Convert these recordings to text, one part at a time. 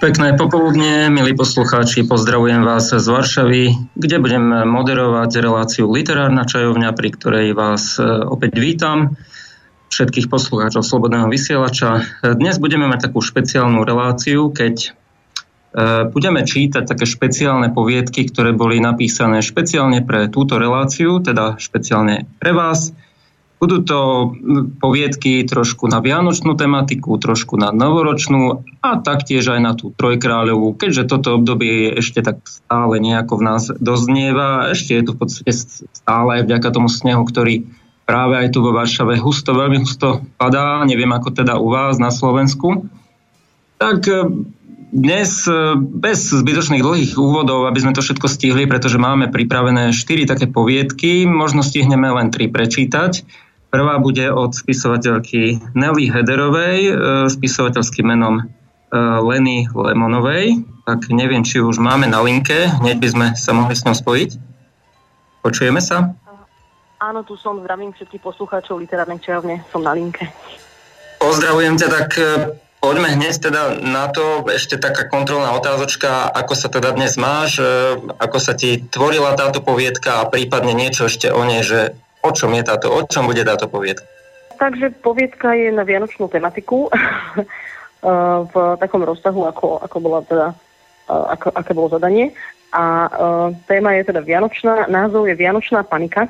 Pekné popoludnie, milí poslucháči, pozdravujem vás z Varšavy, kde budem moderovať reláciu Literárna čajovňa, pri ktorej vás opäť vítam, všetkých poslucháčov Slobodného vysielača. Dnes budeme mať takú špeciálnu reláciu, keď budeme čítať také špeciálne poviedky, ktoré boli napísané špeciálne pre túto reláciu, teda špeciálne pre vás. Budú to poviedky trošku na vianočnú tematiku, trošku na novoročnú a taktiež aj na tú trojkráľovú, keďže toto obdobie ešte tak stále nejako v nás doznieva. Ešte je tu v podstate stále aj vďaka tomu snehu, ktorý práve aj tu vo Varšave veľmi husto padá. Neviem, ako teda u vás na Slovensku. Tak dnes bez zbytočných dlhých úvodov, aby sme to všetko stihli, pretože máme pripravené 4 také poviedky, možno stihneme len 3 prečítať. Prvá bude od spisovateľky Nelly Hederovej, spisovateľským menom Leny Lemonovej. Tak neviem, či už máme na linke, hneď by sme sa mohli s ňou spojiť. Počujeme sa? Áno, tu som, zdravím všetkých poslucháčov Literárnej čajovne, som na linke. Pozdravujem ťa, tak poďme hneď teda na to, ešte taká kontrolná otázočka, ako sa teda dnes máš, ako sa ti tvorila táto poviedka a prípadne niečo ešte o nej, že o čom bude táto poviedka? Takže poviedka je na vianočnú tematiku v takom rozsahu, ako bola teda, aké bolo zadanie. A téma je teda vianočná, názov je Vianočná panika.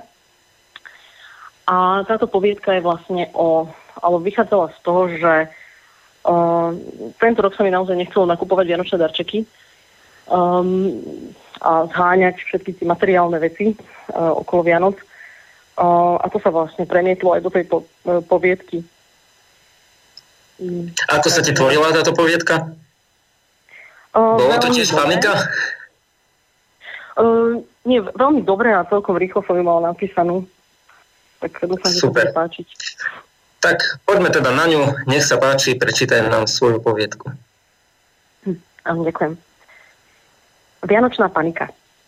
A táto poviedka je vlastne alebo vychádzala z toho, že tento rok sa mi naozaj nechcelo nakupovať vianočné darčeky a zháňať všetky tie materiálne veci okolo Vianoc. A to sa vlastne premietlo aj do tej poviedky. Ako sa ti tvorila táto poviedka? Bolo to tiež panika? Nie, veľmi dobre a celkom rýchlo som ju mala napísanú. Tak dúfam, že to bude páčiť. Tak poďme teda na ňu. Nech sa páči, prečítaj nám svoju poviedku. Ďakujem. Vianočná panika.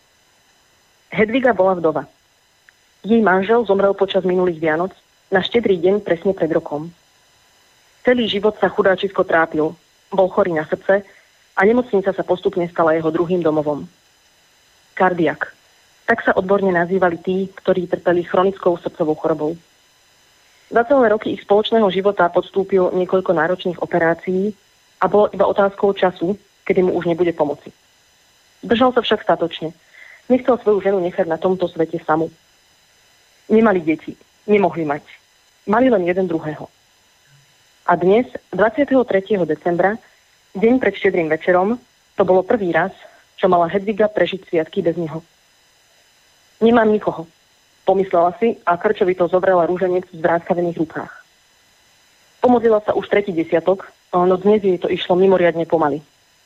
Hedviga bola vdova. Jej manžel zomrel počas minulých Vianoc na štedrý deň presne pred rokom. Celý život sa chudáčisko trápil, bol chorý na srdce a nemocnica sa postupne stala jeho druhým domovom. Kardiak. Tak sa odborne nazývali tí, ktorí trpeli chronickou srdcovou chorobou. Za celé roky ich spoločného života podstúpil niekoľko náročných operácií a bolo iba otázkou času, kedy mu už nebude pomoci. Držal sa však statočne. Nechcel svoju ženu nechať na tomto svete samu. Nemali deti, nemohli mať. Mali len jeden druhého. A dnes, 23. decembra, deň pred štedrým večerom, to bolo prvý raz, čo mala Hedviga prežiť sviatky bez neho. Nemám nikoho, pomyslela si a krčovito zobrala rúženec v zvrácavených rukách. Pomodlila sa už 3. desiatok, no dnes jej to išlo mimoriadne pomaly.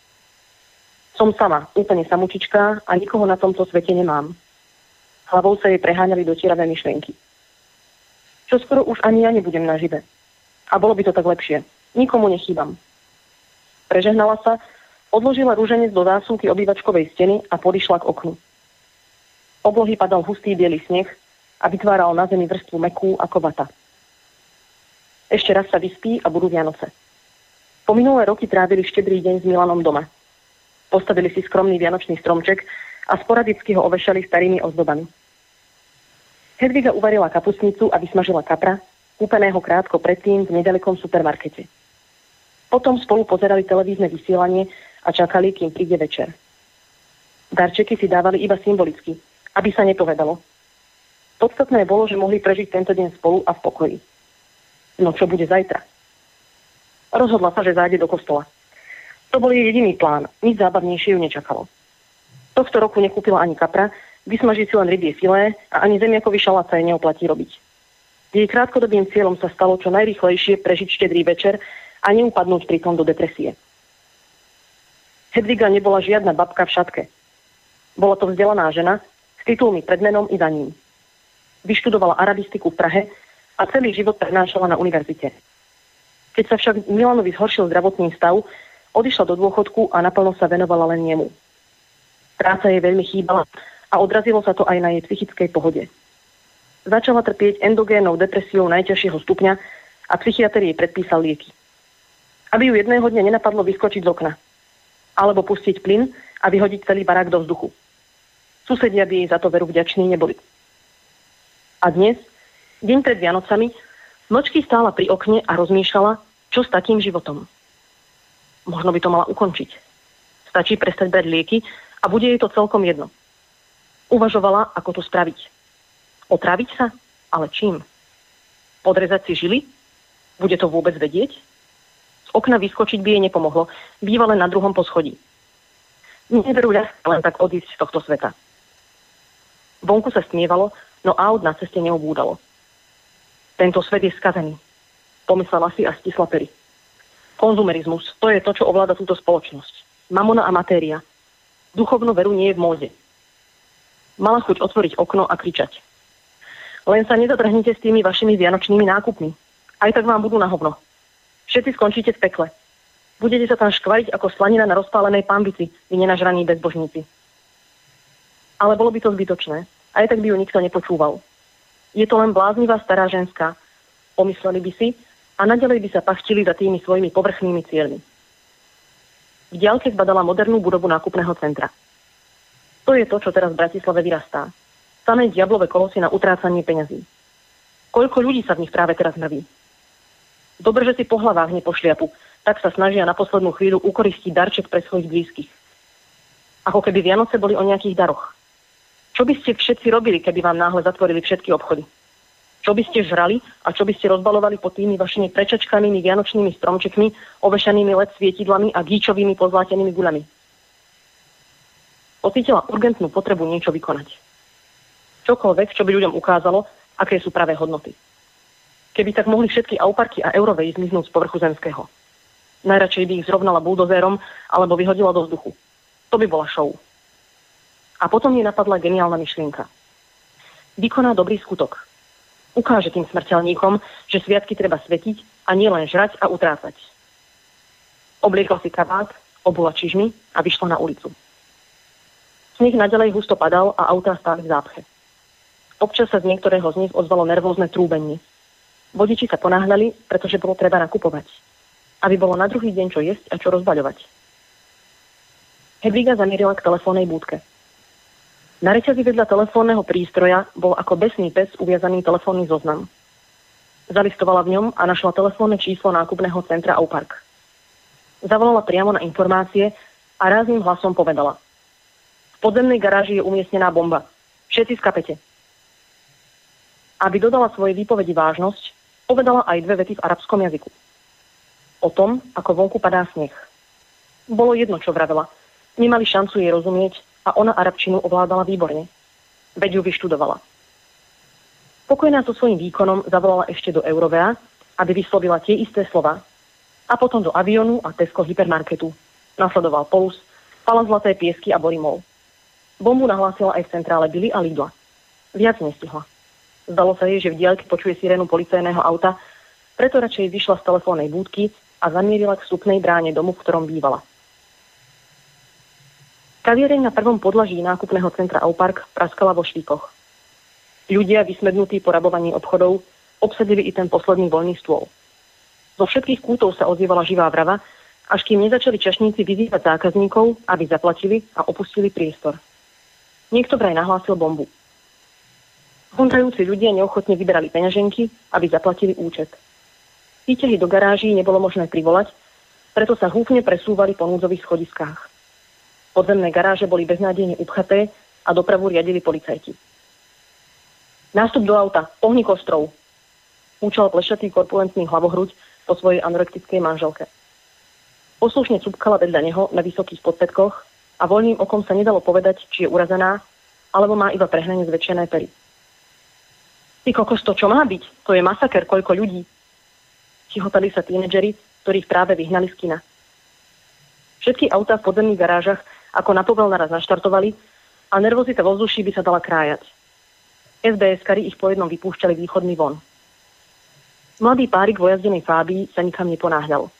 Som sama, úplne samučička a nikoho na tomto svete nemám. Hlavou sa jej preháňali dotieravé myšlienky. Čoskoro už ani ja nebudem nažive. A bolo by to tak lepšie. Nikomu nechýbam. Prežehnala sa, odložila rúženec do zásuvky obývačkovej steny a podišla k oknu. Oblohy padal hustý biely sneh a vytváral na zemi vrstvu mäkkú ako vata. Ešte raz sa vyspí a budú Vianoce. Po minulé roky trávili štedrý deň s Milanom doma. Postavili si skromný vianočný stromček a sporadicky ho ovešali starými ozdobami. Hedviga uvarila kapustnicu a vysmažila kapra, kúpeného krátko predtým v nedalekom supermarkete. Potom spolu pozerali televízne vysielanie a čakali, kým príde večer. Darčeky si dávali iba symbolicky, aby sa nepovedalo. Podstatné bolo, že mohli prežiť tento deň spolu a v pokoji. No čo bude zajtra? Rozhodla sa, že zájde do kostola. To bol jej jediný plán, nič zábavnejšie ju nečakalo. Tohto roku nekúpila ani kapra, vysmaží si len rybie filé a ani zemiakový šalát sa jej neoplatí robiť. Jej krátkodobým cieľom sa stalo čo najrýchlejšie prežiť štedrý večer a neupadnúť pritom do depresie. Hedviga nebola žiadna babka v šatke. Bola to vzdelaná žena s titulmi pred menom i za ním. Vyštudovala arabistiku v Prahe a celý život prednášala na univerzite. Keď sa však Milanovi zhoršil zdravotný stav, odišla do dôchodku a naplno sa venovala len jemu. Práca jej veľmi chýbala a odrazilo sa to aj na jej psychickej pohode. Začala trpieť endogénnou depresiou najťažšieho stupňa a psychiatr jej predpísal lieky. Aby ju jedného dňa nenapadlo vyskočiť z okna. alebo pustiť plyn a vyhodiť celý barák do vzduchu. Susedia by jej za to veru vďační neboli. A dnes, deň pred Vianocami, mlčky stála pri okne a rozmýšľala, čo s takým životom. Možno by to mala ukončiť. Stačí prestať brať lieky a bude jej to celkom jedno. Uvažovala, ako to spraviť. Otráviť sa? Ale čím? Podrezať si žily? Bude to vôbec vedieť? Z okna vyskočiť by jej nepomohlo. Býva len na druhom poschodí. Neveru ľahké len tak odísť z tohto sveta. Vonku sa stmievalo, no aut na ceste neobúdalo. Tento svet je skazený. Pomyslela si a stisla pery. Konzumerizmus, to je to, čo ovláda túto spoločnosť. Mamona a matéria. Duchovnú veru nie je v móde. Mala chuť otvoriť okno a kričať. Len sa nezatrhnite s tými vašimi vianočnými nákupmi. Aj tak vám budú na hovno. Všetci skončíte v pekle. Budete sa tam škvariť ako slanina na rozpálenej pambici, vy nenažraní bezbožníci. Ale bolo by to zbytočné. Aj tak by ju nikto nepočúval. Je to len bláznivá stará ženská. Pomysleli by si a naďalej by sa pachtili za tými svojimi povrchnými cieľmi. V diaľke zbadala modernú budovu nákupného centra. To je to, čo teraz v Bratislave vyrastá. Samé diablové kolosy na utrácanie peňazí. Koľko ľudí sa v nich práve teraz mrví. Dobre, že si po hlavách nepošliapu, tak sa snažia na poslednú chvíľu ukoristiť darček pre svojich blízkych. Ako keby Vianoce boli o nejakých daroch. Čo by ste všetci robili, keby vám náhle zatvorili všetky obchody? Čo by ste žrali a čo by ste rozbalovali pod tými vašimi prečačkanými vianočnými stromčekmi, ovešanými LED svietidlami a gíčovými pozlátenými guľami? Pocítila urgentnú potrebu niečo vykonať. Čokoľvek, čo by ľuďom ukázalo, aké sú pravé hodnoty. Keby tak mohli všetky auparky a eurovej zmiznúť z povrchu zemského. Najradšej by ich zrovnala buldozérom alebo vyhodila do vzduchu. To by bola show. A potom jej napadla geniálna myšlienka. Vykoná dobrý skutok. Ukáže tým smrteľníkom, že sviatky treba svetiť a nie len žrať a utrácať. Obliekla si kabát, obula čižmy a vyšla na ulicu. Sneh naďalej husto padal a autá stáli v zápche. Občas sa z niektorého z nich ozvalo nervózne trúbenie. Vodiči sa ponáhľali, pretože bolo treba nakupovať. Aby bolo na druhý deň čo jesť a čo rozbaľovať. Hedviga zamierila k telefónnej búdke. Na reťazi vedľa telefónneho prístroja bol ako besný pes uviazaný telefónny zoznam. Zalistovala v ňom a našla telefónne číslo nákupného centra Aupark. Zavolala priamo na informácie a rázným hlasom povedala. V podzemnej garáži je umiestnená bomba. Všetci skapete. Aby dodala svojej výpovedi vážnosť, povedala aj dve vety v arabskom jazyku. O tom, ako vonku padá sneh. Bolo jedno, čo vravela. Nemali šancu jej rozumieť a ona arabčinu ovládala výborne. Veď ju vyštudovala. Spokojná so svojím výkonom zavolala ešte do Eurovea, aby vyslovila tie isté slova. A potom do Avionu a Tesco hypermarketu. Nasledoval Polus, Pala Zlaté piesky a Borimol. Bombu nahlásila aj v centrále Billy a Lidla. Viac nestihla. Zdalo sa jej, že v diaľke počuje sirénu policajného auta, preto radšej vyšla z telefónnej búdky a zamierila k vstupnej bráne domu, v ktorom bývala. Kaviareň na prvom podlaží nákupného centra Aupark praskala vo švíkoch. Ľudia, vysmednutí po rabovaní obchodov, obsadili i ten posledný voľný stôl. Zo všetkých kútov sa ozývala živá vrava, až kým nezačali čašníci vyzývať zákazníkov, aby zaplatili a opustili priestor. Niekto vraj nahlásil bombu. Huntajúci ľudia neochotne vyberali peňaženky, aby zaplatili účet. Výťahy do garáží nebolo možné privolať, preto sa húfne presúvali po núdzových schodiskách. Podzemné garáže boli beznádejne upchaté a dopravu riadili policajti. Nástup do auta, pohni kostrov, účal plešatý korpulentný hlavohruď po svojej anorektickej manželke. Poslušne cupkala vedľa neho na vysokých podpätkoch a voľným okom sa nedalo povedať, či je urazená, alebo má iba prehnane zväčšené pery. Ty kokos, to čo má byť? To je masaker, koľko ľudí. Chihotali sa tínedžeri, ktorých práve vyhnali z kina. Všetky autá v podzemných garážach ako na povel naraz naštartovali a nervozita vo vzduší by sa dala krájať. SBS-kari ich po jednom vypúšťali východný von. Mladý párik vo jazdenej Fábii sa nikam neponáhľal.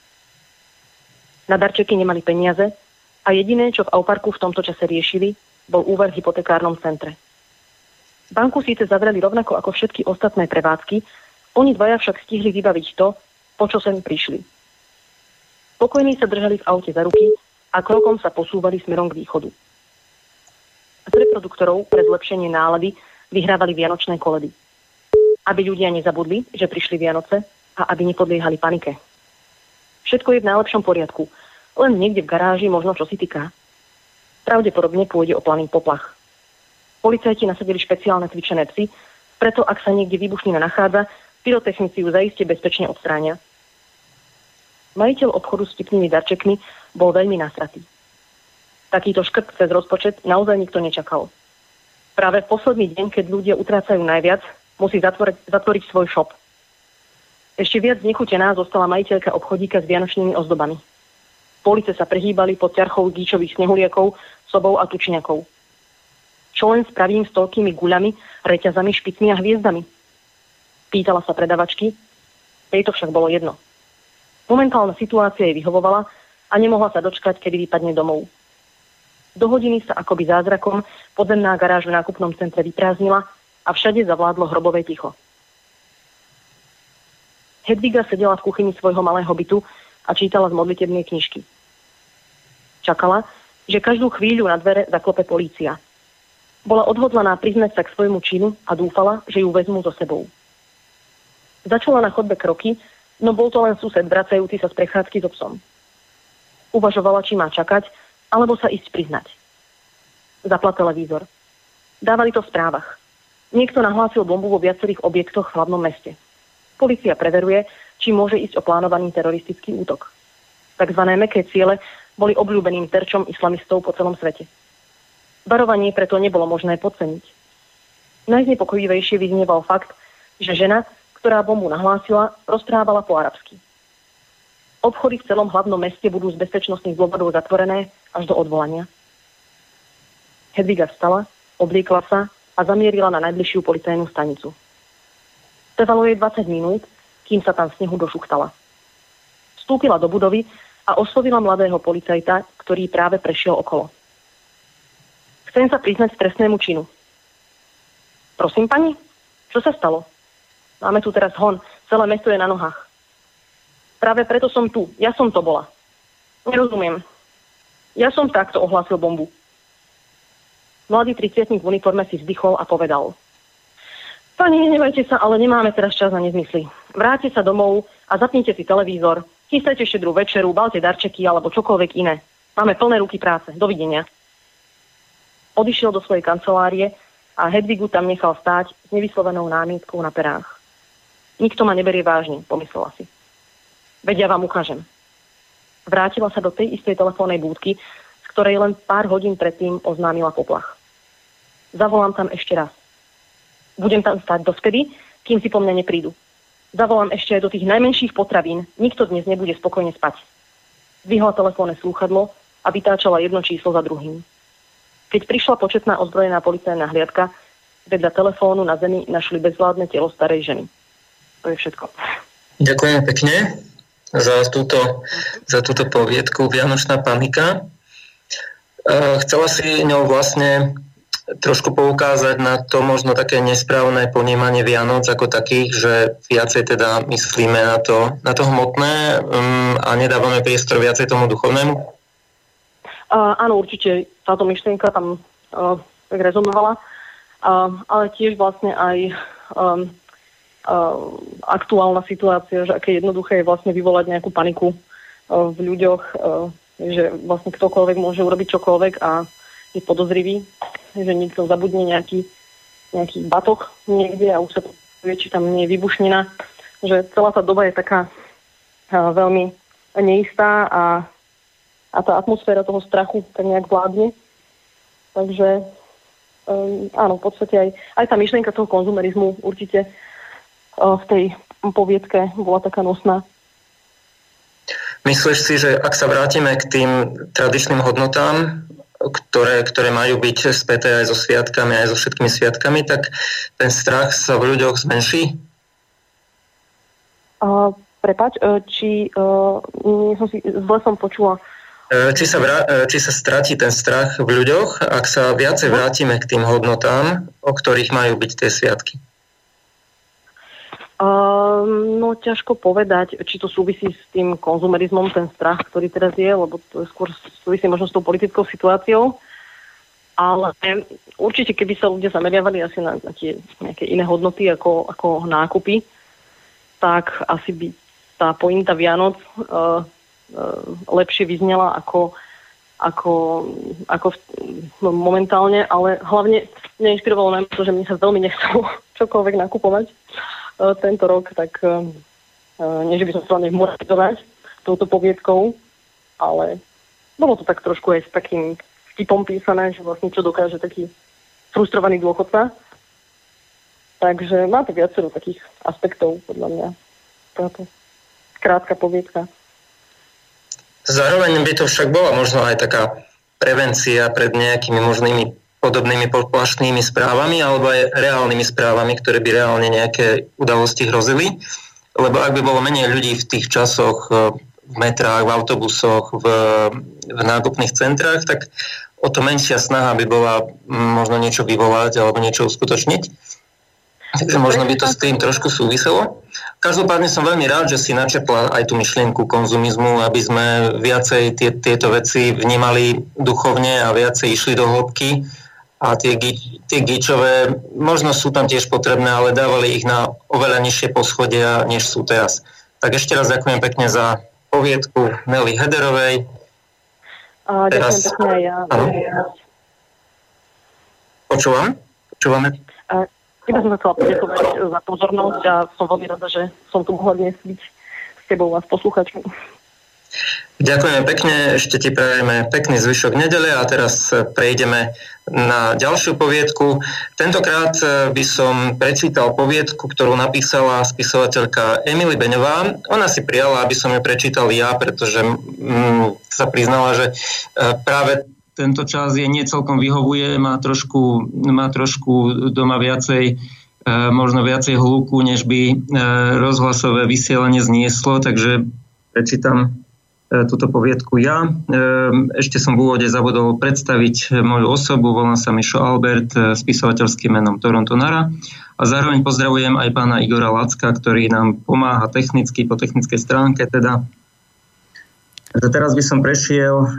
Na darčeky nemali peniaze a jediné, čo v Auparku v tomto čase riešili, bol úver v hypotekárnom centre. Banku síce zavreli rovnako ako všetky ostatné prevádzky, oni dvaja však stihli vybaviť to, po čo sem prišli. Spokojní sa držali v aute za ruky a krokom sa posúvali smerom k východu. Z reproduktorov pre zlepšenie nálady vyhrávali vianočné koledy. Aby ľudia nezabudli, že prišli Vianoce a aby nepodliehali panike. Všetko je v najlepšom poriadku, len niekde v garáži možno čo si týka. Pravdepodobne pôjde o planý poplach. Policajti nasadili špeciálne cvičené psy, preto ak sa niekde výbušnina nachádza, pyrotechnici ju zaiste bezpečne odstránia. Majiteľ obchodu s vtipnými darčekmi bol veľmi nasratý. Takýto škrt cez rozpočet naozaj nikto nečakal. Práve v posledný deň, keď ľudia utrácajú najviac, musí zatvoriť svoj šop. Ešte viac nechutená zostala majiteľka obchodíka s vianočnými ozdobami. Police sa prehýbali pod ťarchou gíčových snehuliakov, sobov a tučňakov. Čo len spravím s toľkými guľami, reťazami, špicmi a hviezdami? Pýtala sa predavačky, tejto však bolo jedno. Momentálna situácia jej vyhovovala a nemohla sa dočkať, kedy vypadne domov. Do hodiny sa akoby zázrakom podzemná garáž v nákupnom centre vyprázdnila a všade zavládlo hrobové ticho. Hedviga sedela v kuchyni svojho malého bytu a čítala z modlitebnej knižky. Čakala, že každú chvíľu na dvere zaklope polícia. Bola odhodlaná priznať sa k svojmu činu a dúfala, že ju vezmú so sebou. Začala na chodbe kroky, no bol to len sused vracajúci sa z prechádzky so psom. Uvažovala, či má čakať, alebo sa ísť priznať. Zapla televízor. Dávali to v správach. Niekto nahlásil bombu vo viacerých objektoch v hlavnom meste. Polícia preveruje, či môže ísť o plánovaný teroristický útok. Takzvané mäkké ciele boli obľúbeným terčom islamistov po celom svete. Varovanie preto nebolo možné podceniť. Najznepokojivejšie vyznieval fakt, že žena, ktorá bombu nahlásila, rozprávala po arabsky. Obchody v celom hlavnom meste budú z bezpečnostných dôvodov zatvorené až do odvolania. Hedviga vstala, obliekla sa a zamierila na najbližšiu policajnú stanicu. Trvalo jej 20 minút, kým sa tam v snehu došuchtala. Vstúpila do budovy a oslovila mladého policajta, ktorý práve prešiel okolo. Chcem sa priznať k trestnému činu. Prosím, pani, čo sa stalo? Máme tu teraz hon, celé mesto je na nohách. Práve preto som tu, ja som to bola. Nerozumiem. Ja som takto ohlásil bombu. Mladý 30-tník v uniforme si vzdychol a povedal: Pani, nenevajte sa, ale nemáme teraz čas na nezmysly. Vráťte sa domov a zapnite si televízor, chystajte štedrú večeru, balte darčeky alebo čokoľvek iné. Máme plné ruky práce. Dovidenia. Odišiel do svojej kancelárie a Hedvigu tam nechal stáť s nevyslovenou námietkou na perách. Nikto ma neberie vážne, pomyslela si. Veď ja vám ukážem. Vrátila sa do tej istej telefónnej búdky, z ktorej len pár hodín predtým oznámila poplach. Zavolám tam ešte raz. Budem tam stáť dovtedy, kým si po mňa neprídu. Zavolám ešte aj do tých najmenších potravín. Nikto dnes nebude spokojne spať. Zdvihla telefónne slúchadlo a vytáčala jedno číslo za druhým. Keď prišla početná ozbrojená policajná hliadka, vedľa telefónu na zemi našli bezvládne telo starej ženy. To je všetko. Ďakujem pekne za túto poviedku Vianočná panika. Chcela si ňou vlastne trošku poukázať na to možno také nesprávne ponímanie Vianoc ako takých, že viacej teda myslíme na to hmotné a nedávame priestor viacej tomu duchovnému? Áno, určite táto myšlienka tam tak rezonovala, ale tiež vlastne aj aktuálna situácia, že aké jednoduché je vlastne vyvolať nejakú paniku v ľuďoch, že vlastne ktokoľvek môže urobiť čokoľvek a je podozrivý, že niekto zabudne nejaký batok niekde a už sa povie, či tam nie je výbušnina. Že celá tá doba je taká veľmi neistá a tá atmosféra toho strachu tak nejak vládne. Takže áno, v podstate aj tá myšlienka toho konzumerizmu určite v tej poviedke bola taká nosná. Myslíš si, že ak sa vrátime k tým tradičným hodnotám, ktoré majú byť späté aj so sviatkami, aj so všetkými sviatkami, tak ten strach sa v ľuďoch zmenší? Prepáč, zle som počula. Či sa stratí ten strach v ľuďoch, ak sa viacej vrátime k tým hodnotám, o ktorých majú byť tie sviatky? No ťažko povedať, či to súvisí s tým konzumerizmom, ten strach, ktorý teraz je, lebo to skôr súvisí možno s tou politickou situáciou. Ale určite, keby sa ľudia zameriavali asi na tie nejaké iné hodnoty ako nákupy, tak asi by tá pointa Vianoc lepšie vyznela ako momentálne, ale hlavne neinšpirovalo nám to, že mne sa veľmi nechcelo čokoľvek nakupovať tento rok, tak nie, že by som chcela moralizovať touto poviedkou, ale bolo to tak trošku aj s takým vtipom písané, že vlastne čo dokáže taký frustrovaný dôchodca. Takže má to viacero takých aspektov, podľa mňa, táto krátka poviedka. Zároveň by to však bola možno aj taká prevencia pred nejakými možnými podobnými poplašnými správami alebo aj reálnymi správami, ktoré by reálne nejaké udalosti hrozili. Lebo ak by bolo menej ľudí v tých časoch v metrách, v autobusoch, v nákupných centrách, tak o to menšia snaha by bola možno niečo vyvolať alebo niečo uskutočniť. Takže možno by to s tým trošku súviselo. Každopádne som veľmi rád, že si načetla aj tú myšlienku konzumizmu, aby sme viacej tieto veci vnímali duchovne a viacej išli do hĺbky. A tie gíčové, možno sú tam tiež potrebné, ale dávali ich na oveľa nižšie poschodia, než sú teraz. Tak ešte raz ďakujem pekne za poviedku Nelly Hederovej. Ďakujem pekne aj ja. Počúvame? Iba som sa chcela poďakovať za pozornosť a som veľmi rada, že som tu mohla dnes byť s tebou a s posluchačmi. Ďakujeme pekne, ešte ti prajeme pekný zvyšok nedele a teraz prejdeme na ďalšiu poviedku. Tentokrát by som prečítal poviedku, ktorú napísala spisovateľka Emily Beňová. Ona si prijala, aby som ju prečítal ja, pretože sa priznala, že práve tento čas je nie celkom vyhovuje, má trošku doma viacej, možno viacej hluku, než by rozhlasové vysielanie znieslo, takže prečítam túto poviedku ja. Ešte som v úvode zabudol predstaviť moju osobu, volám sa Mišo Albert, spisovateľským menom Toronto Nara a zároveň pozdravujem aj pána Igora Lacka, ktorý nám pomáha technicky, po technickej stránke teda. Teraz by som prešiel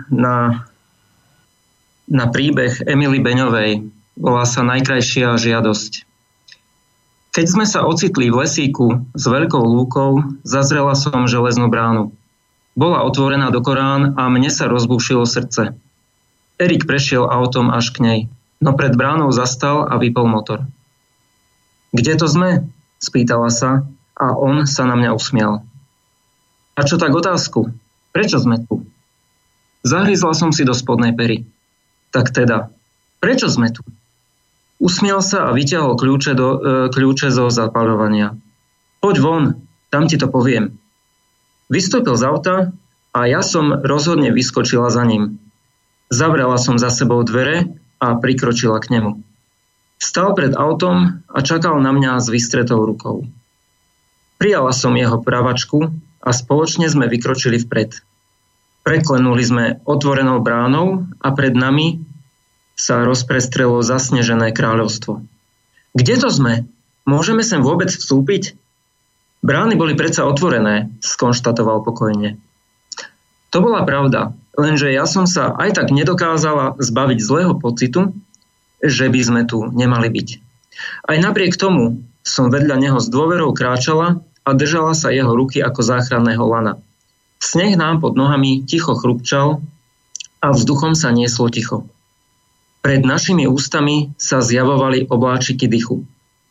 na príbeh Emily Beňovej. Volá sa Najkrajšia žiadosť. Keď sme sa ocitli v lesíku s veľkou lúkou, zazrela som železnú bránu. Bola otvorená do Korán a mne sa rozbúšilo srdce. Erik prešiel autom až k nej, no pred bránou zastal a vypol motor. Kde to sme? Spýtala sa a on sa na mňa usmial. A čo tak otázku? Prečo sme tu? Zahryzla som si do spodnej pery. Tak teda, prečo sme tu? Usmial sa a vyťahol kľúče zo zapaľovania. Poď von, tam ti to poviem. Vystúpil z auta a ja som rozhodne vyskočila za ním. Zavrela som za sebou dvere a prikročila k nemu. Stal pred autom a čakal na mňa s vystretou rukou. Prijala som jeho pravačku a spoločne sme vykročili vpred. Preklenuli sme otvorenou bránou a pred nami sa rozprestrelo zasnežené kráľovstvo. Kde to sme? Môžeme sem vôbec vstúpiť? Brány boli predsa otvorené, skonštatoval pokojne. To bola pravda, lenže ja som sa aj tak nedokázala zbaviť zlého pocitu, že by sme tu nemali byť. Aj napriek tomu som vedľa neho s dôverou kráčala a držala sa jeho ruky ako záchranného lana. Sneh nám pod nohami ticho chrupčal a vzduchom sa nieslo ticho. Pred našimi ústami sa zjavovali obláčiky dychu.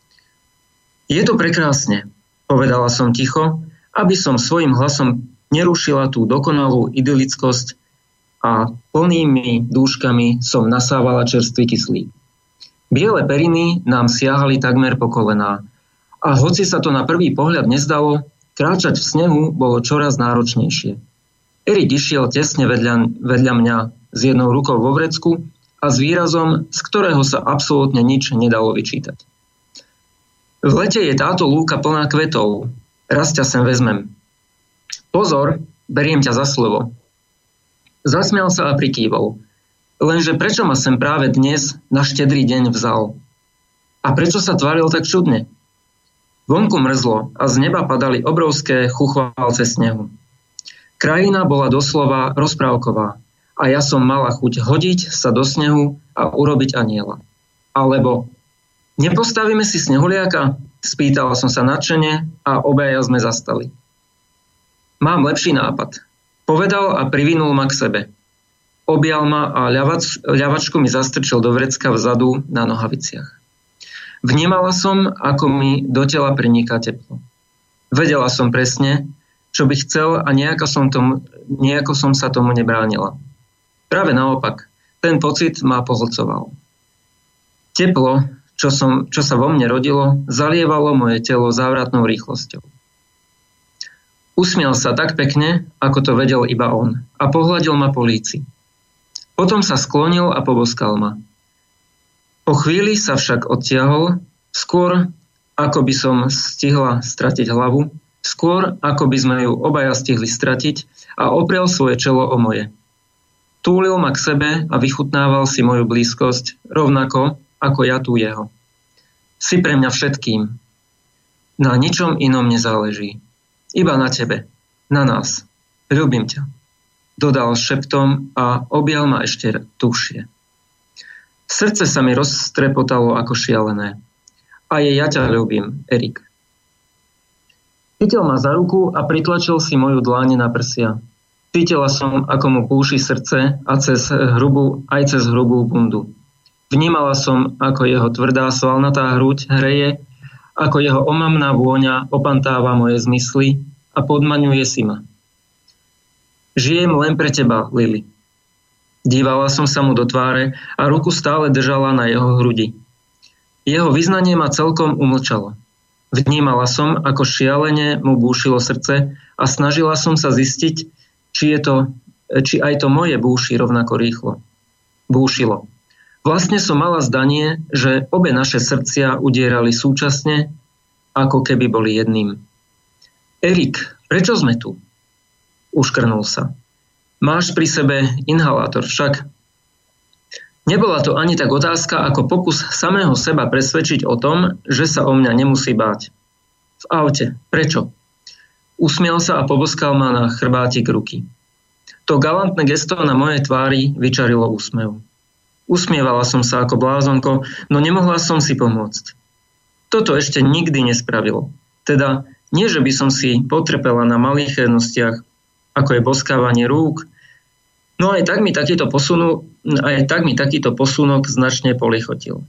Je to prekrásne, povedala som ticho, aby som svojim hlasom nerušila tú dokonalú idylickosť a plnými dúškami som nasávala čerstvý kyslík. Biele periny nám siahali takmer po kolená a hoci sa to na prvý pohľad nezdalo, kráčať v snehu bolo čoraz náročnejšie. Erik išiel tesne vedľa mňa s jednou rukou vo vrecku a s výrazom, z ktorého sa absolútne nič nedalo vyčítať. V lete je táto lúka plná kvetov. Raz ťa sem vezmem. Pozor, beriem ťa za slovo. Zasmial sa a prikývol. Lenže prečo ma sem práve dnes na štedrý deň vzal? A prečo sa tváril tak čudne? Vonku mrzlo a z neba padali obrovské chuchvalce snehu. Krajina bola doslova rozprávková a ja som mala chuť hodiť sa do snehu a urobiť aniela. Alebo nepostavíme si snehuliaka? Spýtala som sa nadšene a obaja sme zastali. Mám lepší nápad. Povedal a privinul ma k sebe. Objal ma a ľavačku mi zastrčil do vrecka vzadu na nohaviciach. Vnímala som, ako mi do tela preniká teplo. Vedela som presne, čo by chcel a nejako som sa tomu nebránila. Práve naopak, ten pocit ma pohlcoval. Teplo, čo sa vo mne rodilo, zalievalo moje telo závratnou rýchlosťou. Usmial sa tak pekne, ako to vedel iba on, a pohľadil ma po líci. Potom sa sklonil a poboskal ma. Po chvíli sa však odtiahol, skôr ako by som stihla stratiť hlavu, skôr ako by sme ju obaja stihli stratiť a oprel svoje čelo o moje. Túlil ma k sebe a vychutnával si moju blízkosť, rovnako ako ja tu jeho. Si pre mňa všetkým. Na ničom inom nezáleží. Iba na tebe, na nás. Ľúbim ťa. Dodal šeptom a objal ma ešte tušie. Srdce sa mi roztrepotalo ako šialené. A ja ťa ľúbim, Erik. Chytil ma za ruku a pritlačil si moju dláň na prsia. Cítila som, ako mu púši srdce a cez hrubú bundu. Vnímala som, ako jeho tvrdá svalnatá hruď hreje, ako jeho omamná vôňa opantáva moje zmysly a podmaňuje si ma. Žijem len pre teba, Lily. Dívala som sa mu do tváre a ruku stále držala na jeho hrudi. Jeho vyznanie ma celkom umlčalo. Vnímala som, ako šialene mu búšilo srdce a snažila som sa zistiť, či aj to moje búši rovnako rýchlo. Búšilo. Vlastne som mala zdanie, že obe naše srdcia udierali súčasne, ako keby boli jedným. Erik, prečo sme tu? Uškrnul sa. Máš pri sebe inhalátor však. Nebola to ani tak otázka, ako pokus samého seba presvedčiť o tom, že sa o mňa nemusí báť. V aute. Prečo? Usmiel sa a poboskal ma na chrbátik ruky. To galantné gesto na mojej tvári vyčarilo úsmev. Usmievala som sa ako blázonko, no nemohla som si pomôcť. Toto ešte nikdy nespravilo. Teda nie, že by som si potrpela na malých jednostiach, ako je boskávanie rúk, no aj tak mi takýto posunok značne polichotil.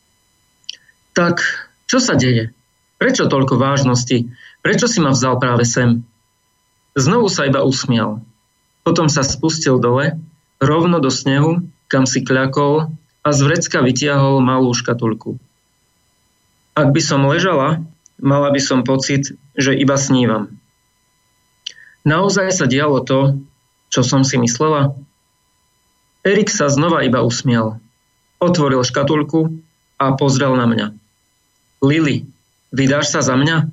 Tak, čo sa deje? Prečo toľko vážnosti? Prečo si ma vzal práve sem? Znovu sa iba usmial. Potom sa spustil dole, rovno do snehu, kam si kľakol a z vrecka vytiahol malú škatulku. Ak by som ležala, mala by som pocit, že iba snívam. Naozaj sa dialo to, čo som si myslela? Erik sa znova iba usmial. Otvoril škatulku a pozrel na mňa. Lily, vydáš sa za mňa?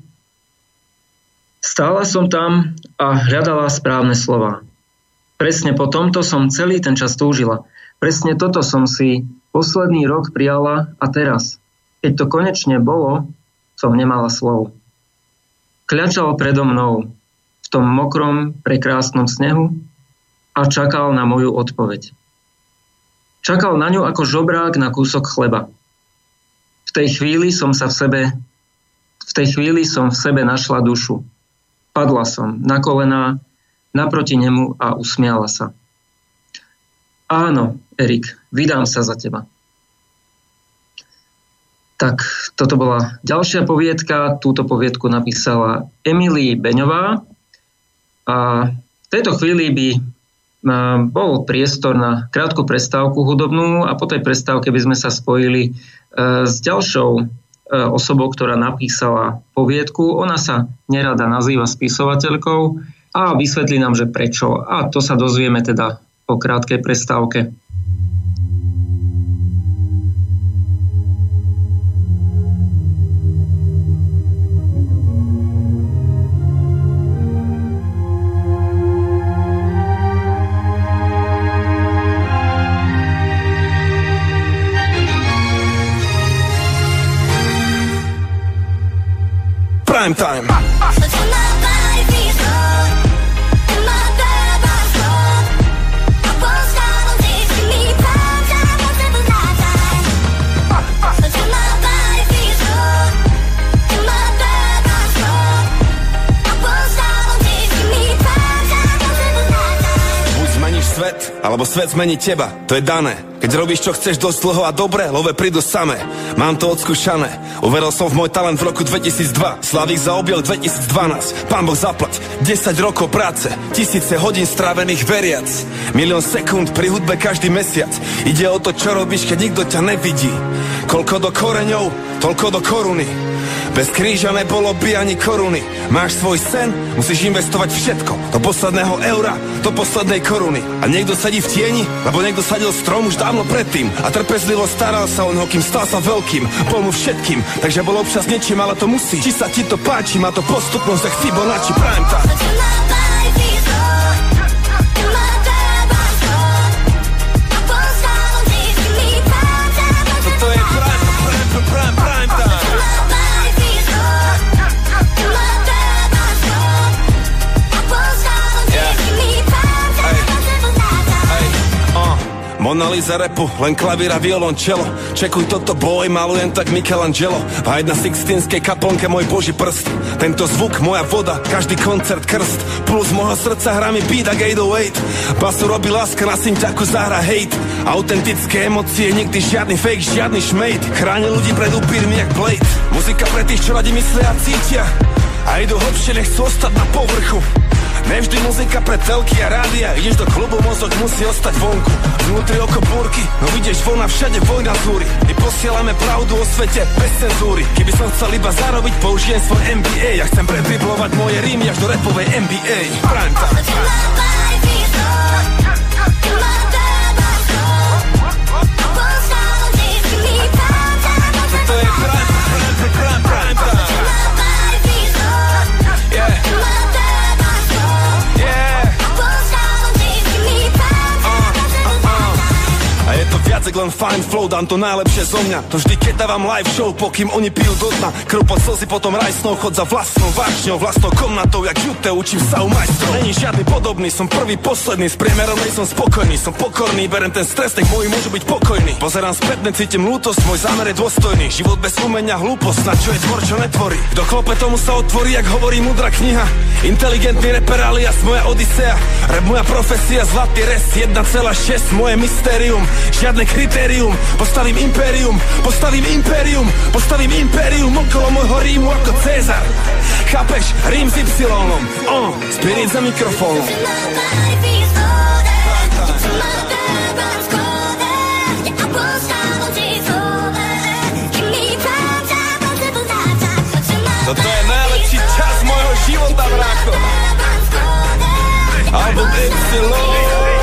Stála som tam a hľadala správne slová. Presne po tomto som celý ten čas túžila. Presne toto som si posledný rok prijala a teraz, keď to konečne bolo, som nemala slov. Kľačal predo mnou v tom mokrom, prekrásnom snehu a čakal na moju odpoveď. Čakal na ňu ako žobrák na kúsok chleba. V tej chvíli som v sebe našla dušu. Padla som na kolená naproti nemu a usmiala sa. Áno, Erik, vydám sa za teba. Tak, toto bola ďalšia poviedka. Túto poviedku napísala Emily Beňová. A v tejto chvíli by bol priestor na krátku prestávku hudobnú a po tej prestávke by sme sa spojili s ďalšou osobou, ktorá napísala poviedku. Ona sa nerada nazýva spisovateľkou a vysvetlí nám, že prečo. A to sa dozvieme teda po krátkej prestávke. prime time. Svet, alebo svet zmení teba, to je dané. Keď robíš, čo chceš dosť dlho a dobre, love prídu samé. Mám to odskúšané, uveril som v môj talent v roku 2002. Slavík zaobjel 2012, pán Boh zaplať 10 rokov práce, tisíce hodín strávených veriac, 1 000 000 sekúnd pri hudbe každý mesiac. Ide o to, čo robíš, keď nikto ťa nevidí. Koľko do koreňov, toľko do koruny. Bez kríža nebolo by ani koruny. Máš svoj sen, musíš investovať všetko. Do posledného eura, do poslednej koruny. A niekto sedí v tieni, lebo niekto sadil strom už dávno predtým. A trpezlivo staral sa o neho, kým stal sa veľkým. Bol mu všetkým, takže bol občas niečím, ale to musí. Či sa ti to páči, má to postupnosť, jak Fibonacci prime time. Toto je prime time. Mona Lisa rapu, len klavír a violončelo. Čekuj toto boj, malujem tak Michelangelo. A jedna sixtínskej kaplnke môj boží prst. Tento zvuk, moja voda, každý koncert krst. Plus môjho srdca hrá mi beat ak 808. Basu robí láska, na synťaku zahra hate. Autentické emócie, nikdy žiadny fake, žiadny šmejt. Chráni ľudí pred upírmi jak Blade. Muzika pre tých, čo radi myslia a cítia. A idú hlbšie, nechcú ostať na povrchu. Nevždy muzika pre telky a rádia. Ideš do klubu, mozog musí ostať vonku. Vnútri oko búrky, no ideš von a všade vojna zúri. My posielame pravdu o svete bez cenzúry. Keby som chcel iba zarobiť, použijem svoj MBA. Ja chcem predriblovať moje rímy až do rapovej NBA. Prime time. Toto je prime time. A je to viac jak len fine flow, dám to najlepšie zo mňa. To vždy, keď dávam live show, pokým oni pijú do dna. Krv pod slzy, potom rajsnou, chod za vlastnou vášňou, vlastnou komnatou, jak Jute, učím sa u majstrov. Není žiadny podobný, som prvý, posledný, s priemerom nej som spokojný, som pokorný, berem ten stres, nech moji môžu byť pokojní. Pozerám spätne, cítim lútosť, môj zámer je dôstojný. Život bez umenia, hlúposť, na čo je tvor, čo netvorí. Kto klope, tomu sa otvorí, jak hovorí múdra kniha. Inteligentný reper alias moja odisea. Rap moja profesia, zlatý res, 1,6, moje mystérium. Žiadne kritérium, postavím impérium, okolo môjho rímu ako Cezar. Chápeš? Rím s Y-om, Spirit za mikrofónom. Toto je najlepší čas môjho života, brácho. Album Y.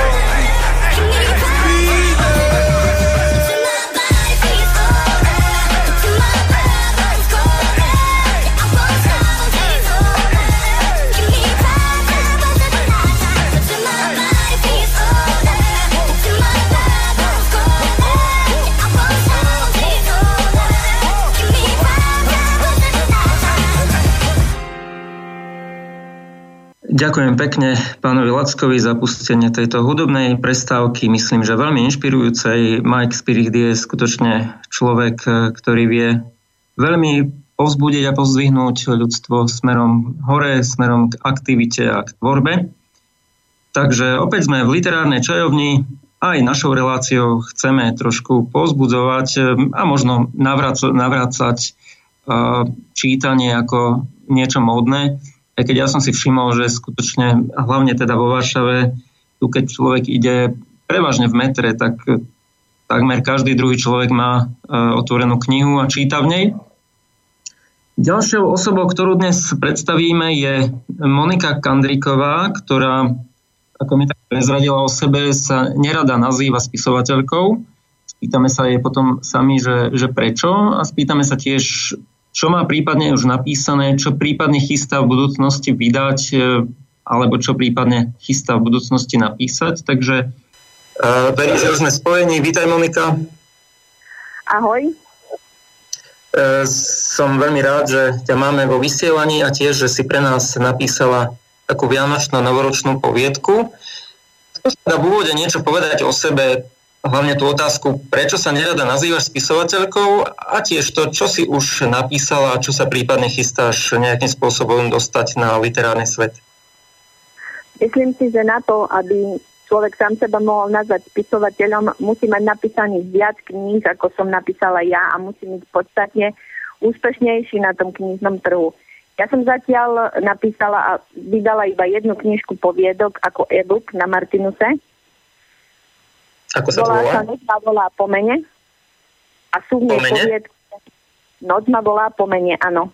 Ďakujem pekne pánovi Lackovi za pustenie tejto hudobnej prestávky. Myslím, že veľmi inšpirujúcej. Mike Spirit je skutočne človek, ktorý vie veľmi povzbudiť a pozdvihnúť ľudstvo smerom hore, smerom k aktivite a k tvorbe. Takže opäť sme v literárnej čajovni. Aj našou reláciou chceme trošku povzbudzovať a možno navrácať čítanie ako niečo módne. Keď ja som si všimol, že skutočne, hlavne teda vo Varšave, tu keď človek ide prevažne v metre, tak takmer každý druhý človek má otvorenú knihu a číta v nej. Ďalšou osobou, ktorú dnes predstavíme, je Monika Kandriková, ktorá, ako mi tak prezradila o sebe, sa nerada nazýva spisovateľkou. Spýtame sa jej potom sami, že prečo, a spýtame sa tiež, čo má prípadne už napísané, čo prípadne chystá v budúcnosti vydať, alebo čo prípadne chystá v budúcnosti napísať. Takže verím, že sme spojení. Vítaj, Monika. Ahoj. Som veľmi rád, že ťa máme vo vysielaní a tiež, že si pre nás napísala takú vianočno-novoročnú poviedku. Skúsim v úvode niečo povedať o sebe, hlavne tú otázku, prečo sa nerada nazývaš spisovateľkou a tiež to, čo si už napísala a čo sa prípadne chystáš nejakým spôsobom dostať na literárny svet. Myslím si, že na to, aby človek sám seba mohol nazvať spisovateľom, musí mať napísaných viac kníh, ako som napísala ja a musí byť podstatne úspešnejší na tom knižnom trhu. Ja som zatiaľ napísala a vydala iba jednu knižku poviedok ako e-book na Martinuse. Ako sa to volá? Noc ma volá po mene. A sú v nej poviedky. Noc ma volá po mene, áno.